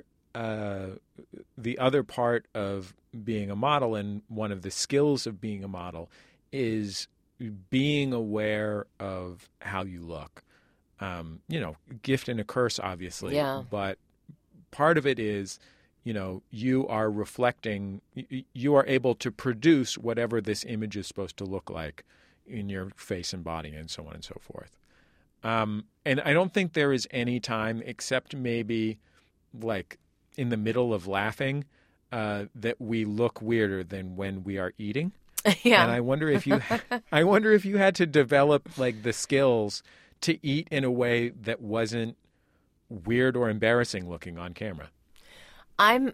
part of being a model, and one of the skills of being a model, is being aware of how you look. Gift and a curse, obviously. Yeah. But part of it is, you are reflecting, you are able to produce whatever this image is supposed to look like in your face and body and so on and so forth. And I don't think there is any time, except maybe like in the middle of laughing, that we look weirder than when we are eating. Yeah. And I wonder if you had to develop like the skills to eat in a way that wasn't weird or embarrassing looking on camera. I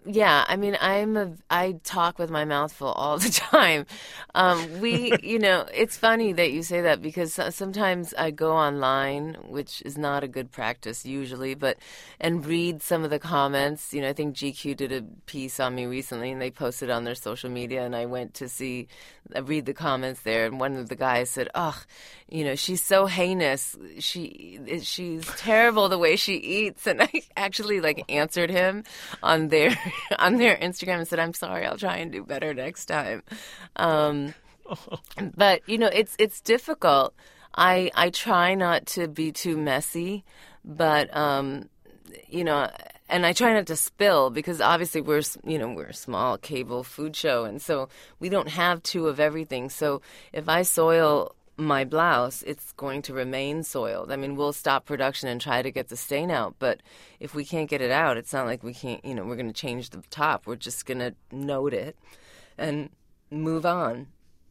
talk with my mouth full all the time. It's funny that you say that, because sometimes I go online, which is not a good practice usually, and read some of the comments. I think GQ did a piece on me recently, and they posted on their social media, and I went to read the comments there, and one of the guys said, she's so heinous. She's terrible the way she eats. And I actually answered him on their Instagram and said, I'm sorry, I'll try and do better next time. But it's difficult. I try not to be too messy, but and I try not to spill, because obviously we're a small cable food show, and so we don't have two of everything. So if I soil my blouse, it's going to remain soiled. I mean, we'll stop production and try to get the stain out, but if we can't get it out, it's not like we can't, we're going to change the top. We're just going to note it and move on.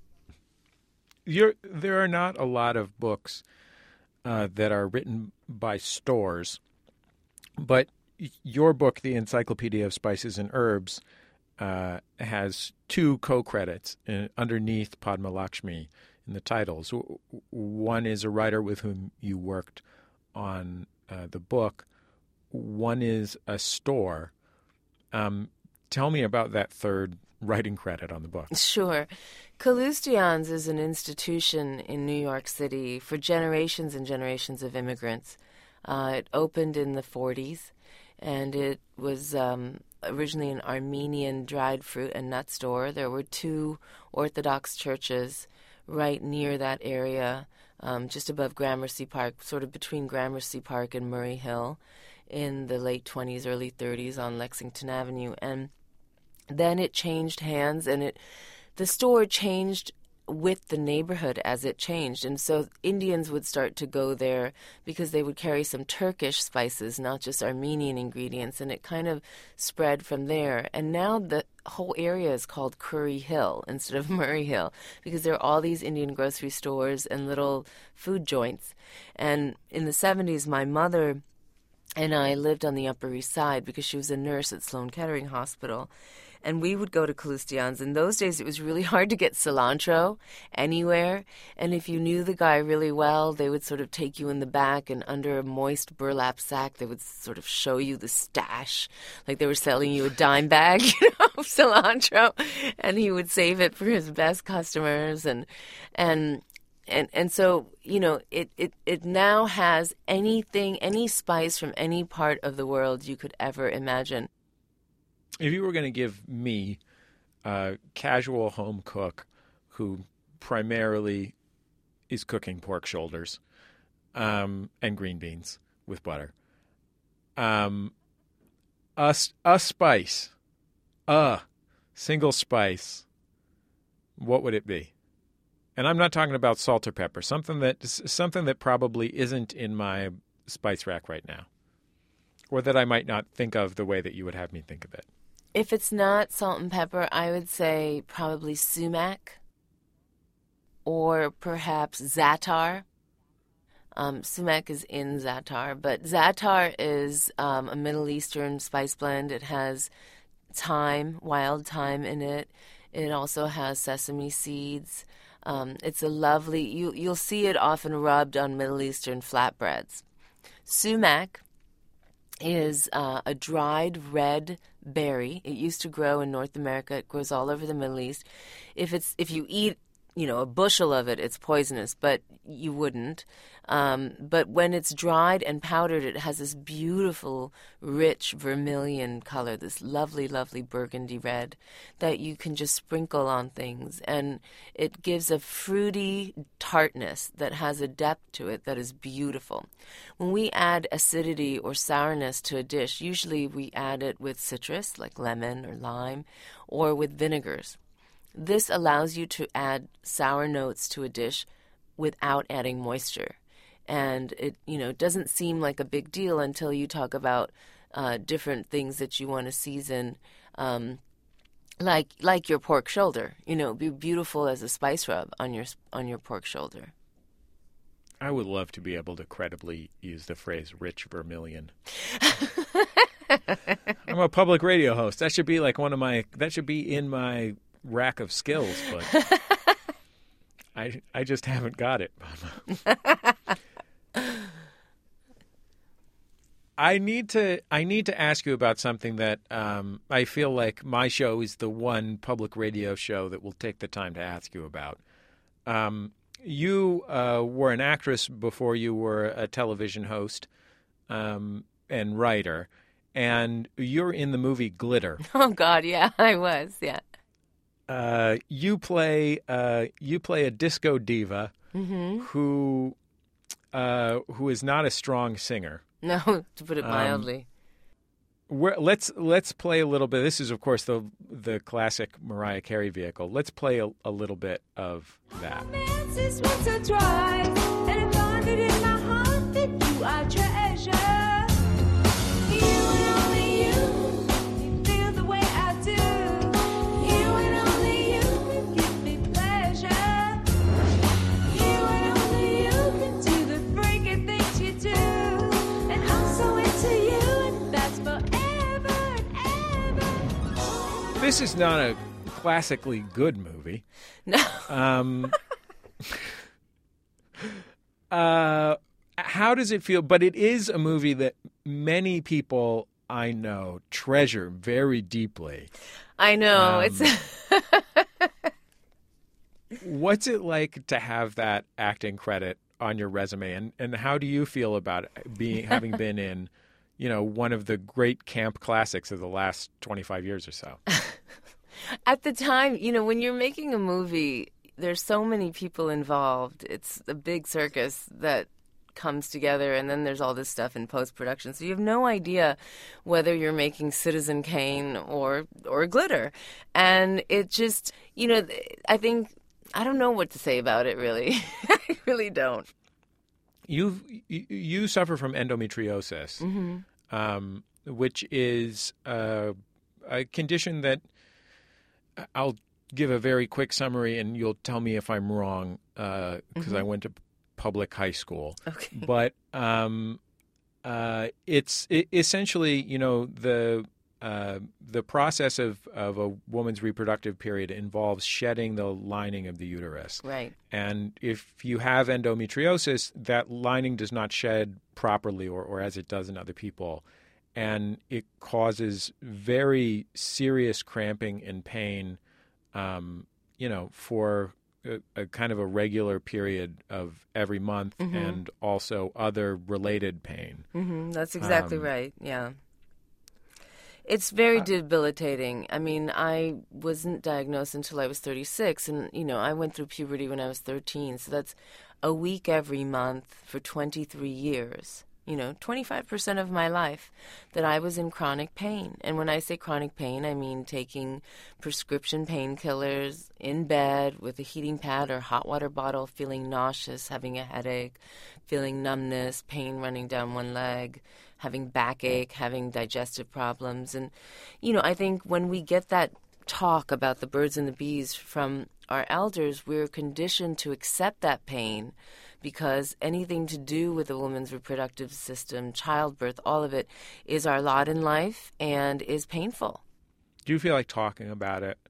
There are not a lot of books that are written by stores, but your book, The Encyclopedia of Spices and Herbs, has 2 co-credits underneath Padma Lakshmi in the titles. One is a writer with whom you worked on the book. One is a store. Tell me about that third writing credit on the book. Sure. Kalustyan's is an institution in New York City for generations and generations of immigrants. It opened in the 40s, and it was originally an Armenian dried fruit and nut store. There were 2 Orthodox churches right near that area, just above Gramercy Park, sort of between Gramercy Park and Murray Hill, in the late 20s, early 30s on Lexington Avenue. And then it changed hands, and the store changed with the neighborhood as it changed. And so Indians would start to go there because they would carry some Turkish spices, not just Armenian ingredients, and it kind of spread from there. And now the whole area is called Curry Hill instead of Murray Hill, because there are all these Indian grocery stores and little food joints. And in the 70s, my mother and I lived on the Upper East Side because she was a nurse at Sloan Kettering Hospital. And we would go to Kalustyan's. In those days, it was really hard to get cilantro anywhere. And if you knew the guy really well, they would sort of take you in the back, and under a moist burlap sack, they would sort of show you the stash. Like they were selling you a dime bag, of cilantro. And he would save it for his best customers. And so, it now has anything, any spice from any part of the world you could ever imagine. If you were going to give me a casual home cook who primarily is cooking pork shoulders and green beans with butter, a spice, a single spice, what would it be? And I'm not talking about salt or pepper, something that probably isn't in my spice rack right now, or that I might not think of the way that you would have me think of it. If it's not salt and pepper, I would say probably sumac or perhaps za'atar. Sumac is in za'atar, but za'atar is a Middle Eastern spice blend. It has thyme, wild thyme in it. It also has sesame seeds. It's a lovely, you'll see it often rubbed on Middle Eastern flatbreads. Sumac is a dried red berry. It used to grow in North America. It grows all over the Middle East. If you eat, a bushel of it, it's poisonous, but you wouldn't. But when it's dried and powdered, it has this beautiful, rich vermilion color, this lovely, lovely burgundy red that you can just sprinkle on things. And it gives a fruity tartness that has a depth to it that is beautiful. When we add acidity or sourness to a dish, usually we add it with citrus, like lemon or lime, or with vinegars. This allows you to add sour notes to a dish without adding moisture. And it, doesn't seem like a big deal until you talk about different things that you want to season, like your pork shoulder. Be beautiful as a spice rub on your pork shoulder. I would love to be able to credibly use the phrase "rich vermilion." I'm a public radio host. That should be that should be in my rack of skills, but I just haven't got it. I need to ask you about something that I feel like my show is the one public radio show that will take the time to ask you about. You were an actress before you were a television host and writer, and you're in the movie Glitter. Oh God, yeah, I was, yeah. You play a disco diva who is not a strong singer. No, to put it mildly. Let's play a little bit. This is, of course, the classic Mariah Carey vehicle. Let's play a little bit of that. This is not a classically good movie. No. How does it feel? But it is a movie that many people I know treasure very deeply. I know. It's. What's it like to have that acting credit on your resume, and how do you feel about it, having been in, one of the great camp classics of the last 25 years or so? At the time, when you're making a movie, there's so many people involved. It's a big circus that comes together, and then there's all this stuff in post-production. So you have no idea whether you're making Citizen Kane or Glitter. And it just, I don't know what to say about it, really. I really don't. You suffer from endometriosis, which is a condition that I'll give a very quick summary, and you'll tell me if I'm wrong, because I went to public high school. Okay. But it's essentially, the process of a woman's reproductive period involves shedding the lining of the uterus. Right. And if you have endometriosis, that lining does not shed properly or as it does in other people. And it causes very serious cramping and pain, for a kind of a regular period of every month, and also other related pain. That's exactly right, yeah. It's very debilitating. I mean, I wasn't diagnosed until I was 36, and, I went through puberty when I was 13, so that's a week every month for 23 years. 25% of my life that I was in chronic pain. And when I say chronic pain, I mean taking prescription painkillers in bed with a heating pad or hot water bottle, feeling nauseous, having a headache, feeling numbness, pain running down one leg, having backache, having digestive problems. And, I think when we get that talk about the birds and the bees from our elders, we're conditioned to accept that pain, because anything to do with a woman's reproductive system, childbirth, all of it is our lot in life and is painful. Do you feel like talking about it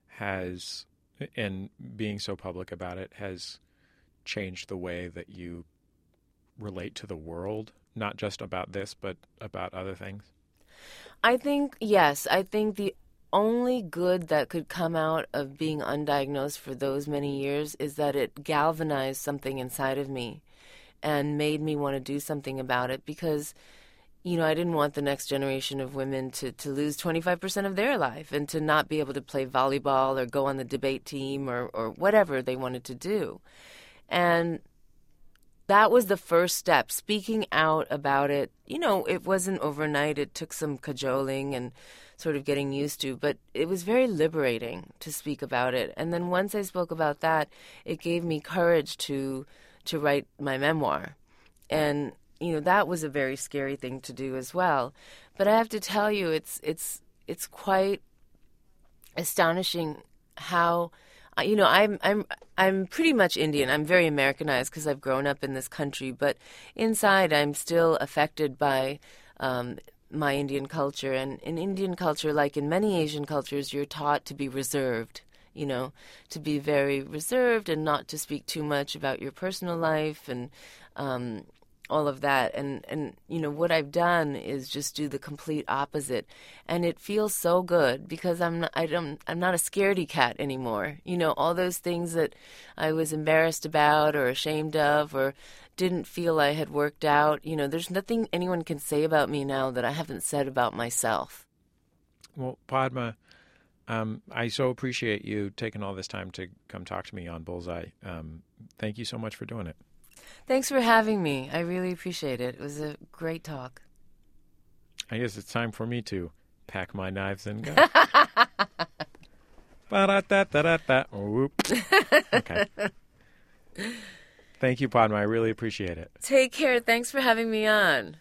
and being so public about it has changed the way that you relate to the world, not just about this, but about other things? I think, yes. I think the only good that could come out of being undiagnosed for those many years is that it galvanized something inside of me and made me want to do something about it, because, I didn't want the next generation of women to lose 25% of their life and to not be able to play volleyball or go on the debate team or whatever they wanted to do. And that was the first step, speaking out about it. It wasn't overnight. It took some cajoling and sort of getting used to, but it was very liberating to speak about it. And then once I spoke about that, it gave me courage to write my memoir. And, that was a very scary thing to do as well. But I have to tell you, it's quite astonishing how, I'm pretty much Indian. I'm very Americanized because I've grown up in this country, but inside I'm still affected by my Indian culture. And in Indian culture, like in many Asian cultures, you're taught to be reserved, to be very reserved and not to speak too much about your personal life and all of that. And what I've done is just do the complete opposite. And it feels so good because I'm not a scaredy cat anymore. All those things that I was embarrassed about or ashamed of or didn't feel I had worked out. There's nothing anyone can say about me now that I haven't said about myself. Well, Padma, I so appreciate you taking all this time to come talk to me on Bullseye. Thank you so much for doing it. Thanks for having me. I really appreciate it. It was a great talk. I guess it's time for me to pack my knives and go. Ba-da-da-da-da-da. Whoop. Okay. Thank you, Padma. I really appreciate it. Take care. Thanks for having me on.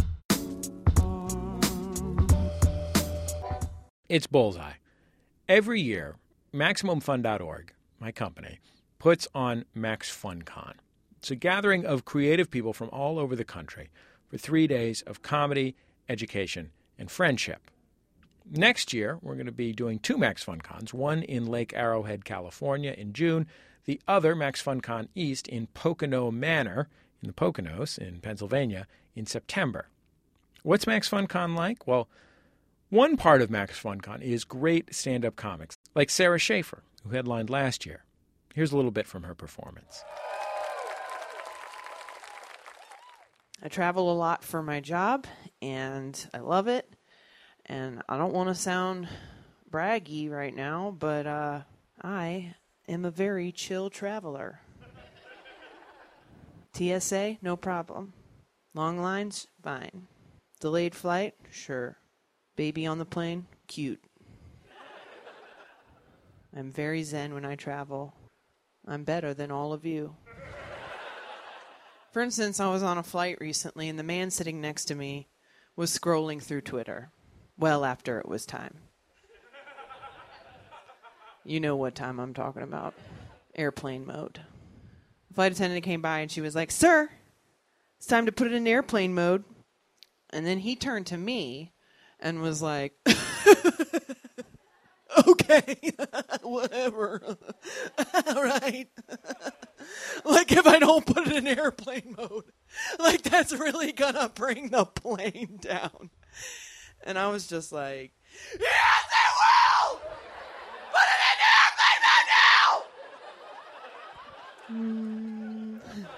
It's Bullseye. Every year, MaximumFun.org, my company, puts on MaxFunCon. It's a gathering of creative people from all over the country for 3 days of comedy, education, and friendship. Next year, we're going to be doing 2 MaxFunCons, one in Lake Arrowhead, California in June, the other MaxFunCon East in Pocono Manor in the Poconos in Pennsylvania in September. What's MaxFunCon like? Well, one part of MaxFunCon is great stand-up comics, like Sarah Schaefer, who headlined last year. Here's a little bit from her performance. I travel a lot for my job, and I love it. And I don't want to sound braggy right now, but I am a very chill traveler. TSA, no problem. Long lines, fine. Delayed flight, sure. Baby on the plane, cute. I'm very zen when I travel. I'm better than all of you. For instance, I was on a flight recently, and the man sitting next to me was scrolling through Twitter well after it was time. You know what time I'm talking about. Airplane mode. The flight attendant came by, and she was like, "Sir, it's time to put it in airplane mode." And then he turned to me and was like, "Okay, whatever. All right." Like, if I don't put it in airplane mode, like, that's really gonna bring the plane down. And I was just like, "Yes, it will! Put it in airplane mode now!"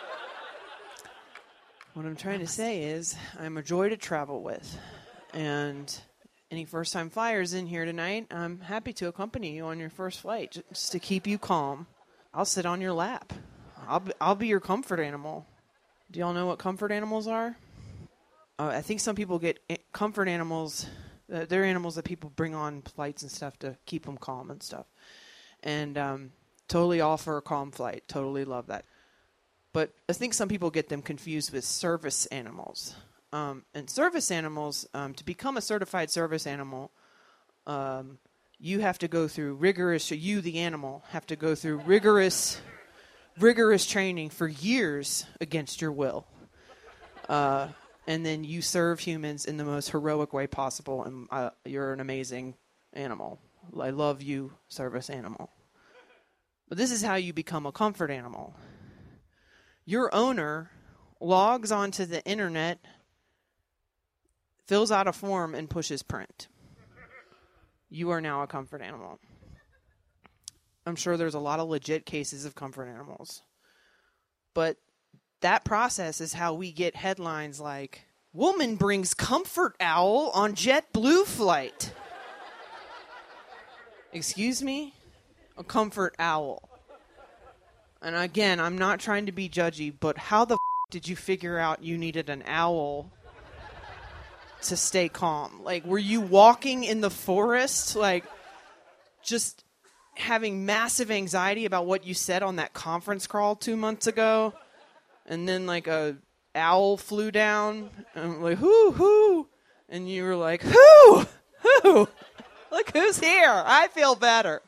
What I'm trying to say is, I'm a joy to travel with. And any first-time flyers in here tonight, I'm happy to accompany you on your first flight, just to keep you calm. I'll sit on your lap. I'll be your comfort animal. Do y'all know what comfort animals are? I think some people get comfort animals. They're animals that people bring on flights and stuff to keep them calm and stuff. And totally all for a calm flight. Totally love that. But I think some people get them confused with service animals. And service animals, to become a certified service animal, you have to go through the animal, have to go through rigorous training for years against your will. And then you serve humans in the most heroic way possible, and you're an amazing animal. I love you, service animal. But this is how you become a comfort animal. Your owner logs onto the internet, fills out a form, and pushes print. You are now a comfort animal. I'm sure there's a lot of legit cases of comfort animals. But that process is how we get headlines like, "Woman brings comfort owl on JetBlue flight." Excuse me? A comfort owl. And again, I'm not trying to be judgy, but how the did you figure out you needed an owl to stay calm? Like, were you walking in the forest, like, just having massive anxiety about what you said on that conference call 2 months ago, and then, like, a owl flew down, and like, whoo, and you were like, who, look who's here, I feel better.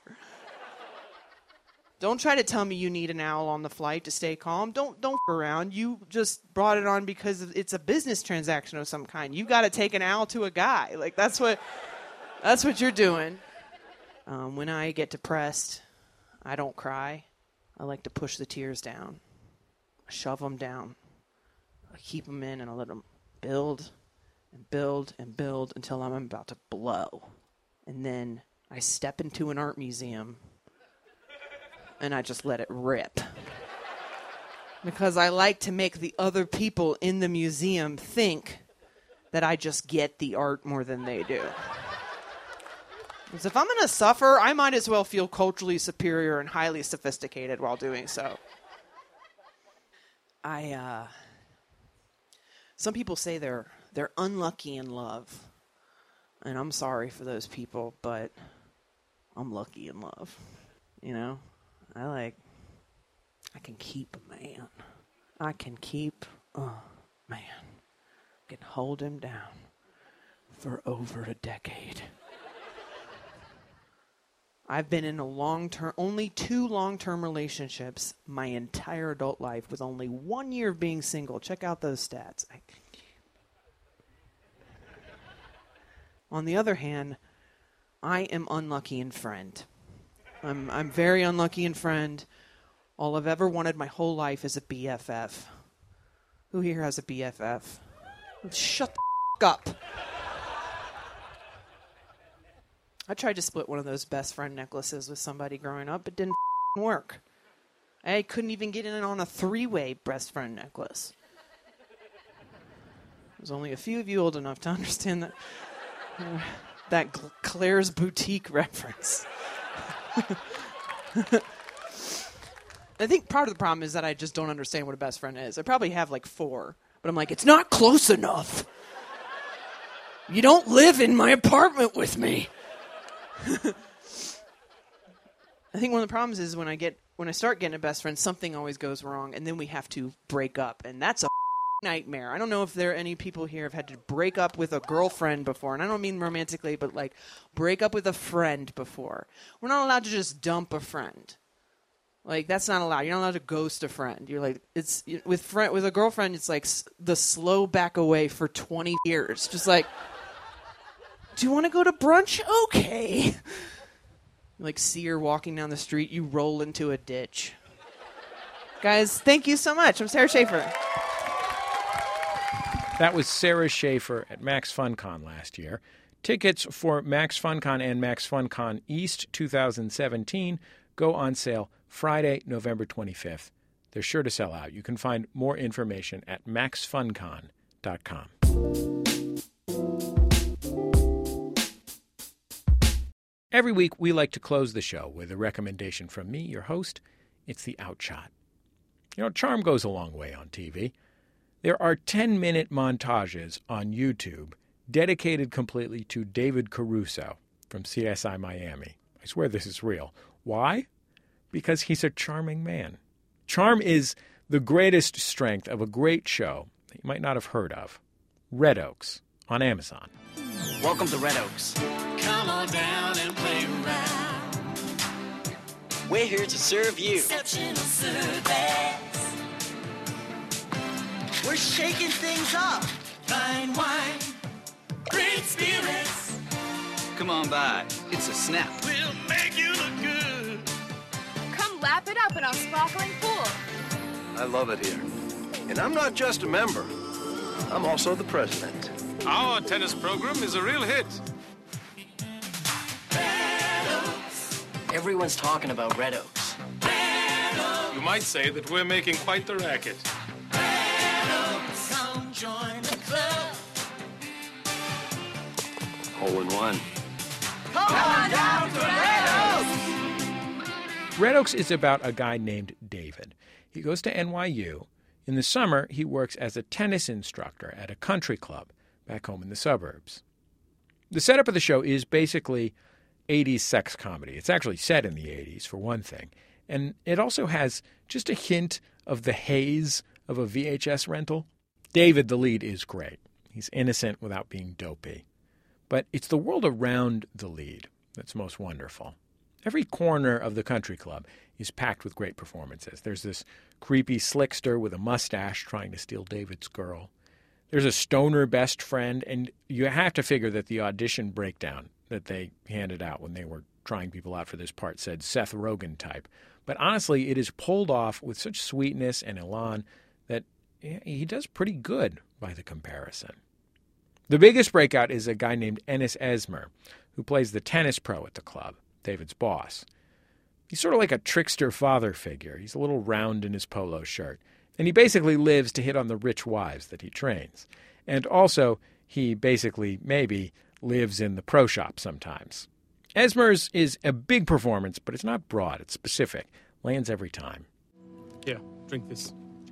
Don't try to tell me you need an owl on the flight to stay calm. Don't f around. You just brought it on because it's a business transaction of some kind. You got to take an owl to a guy. Like, that's what you're doing. When I get depressed, I don't cry. I like to push the tears down. I shove them down. I keep them in, and I let them build and build and build until I'm about to blow. And then I step into an art museum, and I just let it rip. Because I like to make the other people in the museum think that I just get the art more than they do. Because if I'm going to suffer, I might as well feel culturally superior and highly sophisticated while doing so. Some people say they're unlucky in love. And I'm sorry for those people, but I'm lucky in love. You know? I can keep a man. I can hold him down for over a decade. I've been in only 2 long-term relationships my entire adult life with only 1 year of being single. Check out those stats. On the other hand, I am unlucky in friend. I'm very unlucky in friend. All I've ever wanted my whole life is a BFF. Who here has a BFF? Shut the up. I tried to split one of those best friend necklaces with somebody growing up. It didn't work. I couldn't even get in on a 3-way best friend necklace. There's only a few of you old enough to understand that Claire's Boutique reference. I think part of the problem is that I just don't understand what a best friend is. I probably have like 4, but I'm like, it's not close enough. You don't live in my apartment with me. I think one of the problems is when I start getting a best friend, something always goes wrong, and then we have to break up, and that's a nightmare. I don't know if there are any people here have had to break up with a girlfriend before, and I don't mean romantically, but like break up with a friend before. We're not allowed to just dump a friend. Like, that's not allowed. You're not allowed to ghost a friend. You're like, it's with a girlfriend, it's like the slow back away for 20 years. Just like, do you want to go to brunch? Okay. You like see her walking down the street, you roll into a ditch. Guys, thank you so much. I'm Sarah Schaefer. That was Sarah Schaefer at Max FunCon last year. Tickets for Max FunCon and Max FunCon East 2017 go on sale Friday, November 25th. They're sure to sell out. You can find more information at maxfuncon.com. Every week, we like to close the show with a recommendation from me, your host. It's the Outshot. You know, charm goes a long way on TV. There are 10-minute montages on YouTube dedicated completely to David Caruso from CSI Miami. I swear this is real. Why? Because he's a charming man. Charm is the greatest strength of a great show that you might not have heard of. Red Oaks on Amazon. Welcome to Red Oaks. Come on down and play around. We're here to serve you. Exceptional service. We're shaking things up. Fine wine. Great spirits. Come on by. It's a snap. We'll make you look good. Come lap it up in our sparkling pool. I love it here. And I'm not just a member. I'm also the president. Our tennis program is a real hit. Everyone's talking about Red Oaks. You might say that we're making quite the racket. Come join the club. Hole in one. Come on down to Red Oaks. Red Oaks is about a guy named David. He goes to NYU. In the summer, he works as a tennis instructor at a country club back home in the suburbs. The setup of the show is basically 80s sex comedy. It's actually set in the 80s, for one thing. And it also has just a hint of the haze of a VHS rental. David, the lead, is great. He's innocent without being dopey. But it's the world around the lead that's most wonderful. Every corner of the country club is packed with great performances. There's this creepy slickster with a mustache trying to steal David's girl. There's a stoner best friend, and you have to figure that the audition breakdown that they handed out when they were trying people out for this part said Seth Rogen type. But honestly, it is pulled off with such sweetness and elan that he does pretty good by the comparison. The biggest breakout is a guy named Ennis Esmer, who plays the tennis pro at the club, David's boss. He's sort of like a trickster father figure. He's a little round in his polo shirt. And he basically lives to hit on the rich wives that he trains. And also, he basically, maybe, lives in the pro shop sometimes. Esmer's is a big performance, but it's not broad. It's specific. Lands every time. Here, drink this.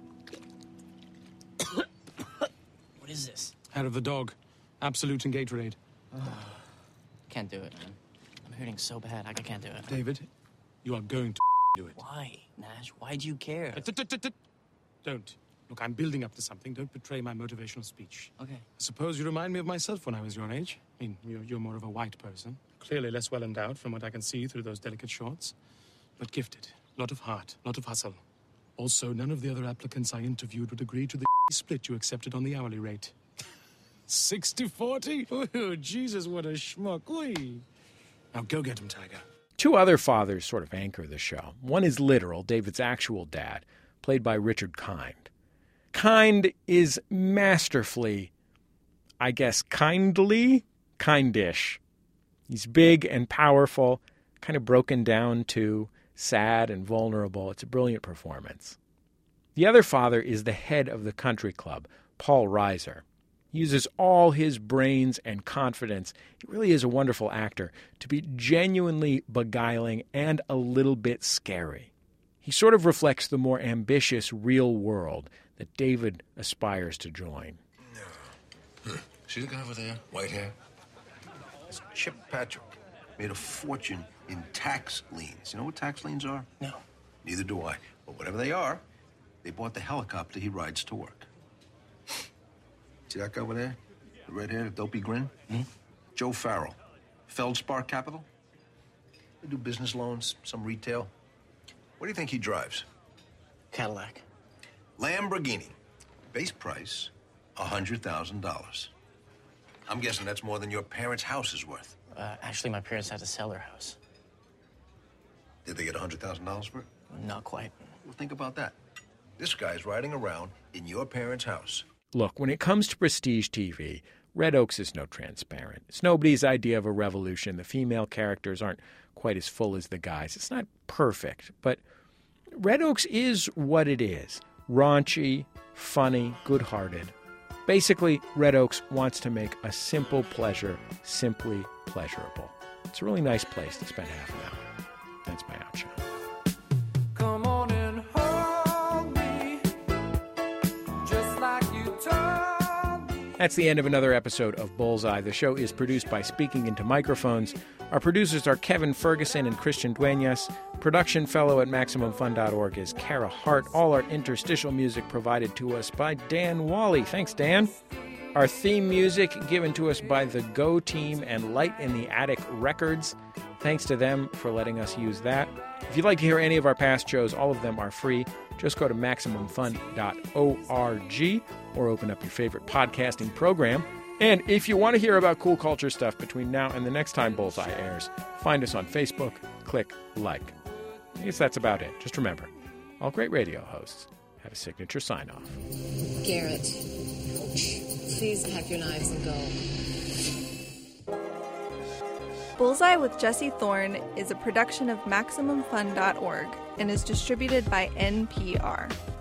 What is this? Hair of the dog. Absolute and Gatorade. Can't do it, man. I'm hurting so bad. I can't do it. David, you are going to do it. Why, Nash? Why do you care? Don't. Look, I'm building up to something. Don't betray my motivational speech. Okay. I suppose you remind me of myself when I was your age. I mean, you're more of a white person. Clearly less well endowed from what I can see through those delicate shorts. But gifted. Lot of heart. Lot of hustle. Also, none of the other applicants I interviewed would agree to the split you accepted on the hourly rate. 60-40? Oh, Jesus, what a schmuck. Oy. Now go get him, Tiger. Two other fathers sort of anchor the show. One is literal, David's actual dad, played by Richard Kind. Kind is masterfully, I guess, kindly, kindish. He's big and powerful, kind of broken down too, sad and vulnerable. It's a brilliant performance. The other father is the head of the country club, Paul Reiser. He uses all his brains and confidence. He really is a wonderful actor to be genuinely beguiling and a little bit scary. He sort of reflects the more ambitious real world that David aspires to join. See the guy over there? White hair? It's Chip Patrick. Made a fortune in tax liens. You know what tax liens are? No. Neither do I. But whatever they are, they bought the helicopter he rides to work. See that guy over there? The red hair, the dopey grin? Hmm? Joe Farrell. Feldspar Capital. They do business loans, some retail. What do you think he drives? Cadillac. Lamborghini. Base price, $100,000. I'm guessing that's more than your parents' house is worth. Actually, my parents had to sell their house. Did they get $100,000 for it? Not quite. Well, think about that. This guy's riding around in your parents' house. Look, when it comes to prestige TV, Red Oaks is no transparent. It's nobody's idea of a revolution. The female characters aren't quite as full as the guys. It's not perfect, but Red Oaks is what it is. Raunchy, funny, good-hearted. Basically, Red Oaks wants to make a simple pleasure simply pleasurable. It's a really nice place to spend half an hour. That's my outro. Come on and hold me, just like you That's the end of another episode of Bullseye. The show is produced by Speaking Into Microphones. Our producers are Kevin Ferguson and Christian Duenas. Production fellow at MaximumFun.org is Kara Hart. All our interstitial music provided to us by Dan Wally. Thanks, Dan. Our theme music given to us by the Go Team and Light in the Attic Records. Thanks to them for letting us use that. If you'd like to hear any of our past shows, all of them are free. Just go to MaximumFun.org or open up your favorite podcasting program. And if you want to hear about cool culture stuff between now and the next time Bullseye airs, find us on Facebook, click like. I guess that's about it. Just remember, all great radio hosts have a signature sign-off. Garrett, please pack your knives and go. Bullseye with Jesse Thorne is a production of MaximumFun.org and is distributed by NPR.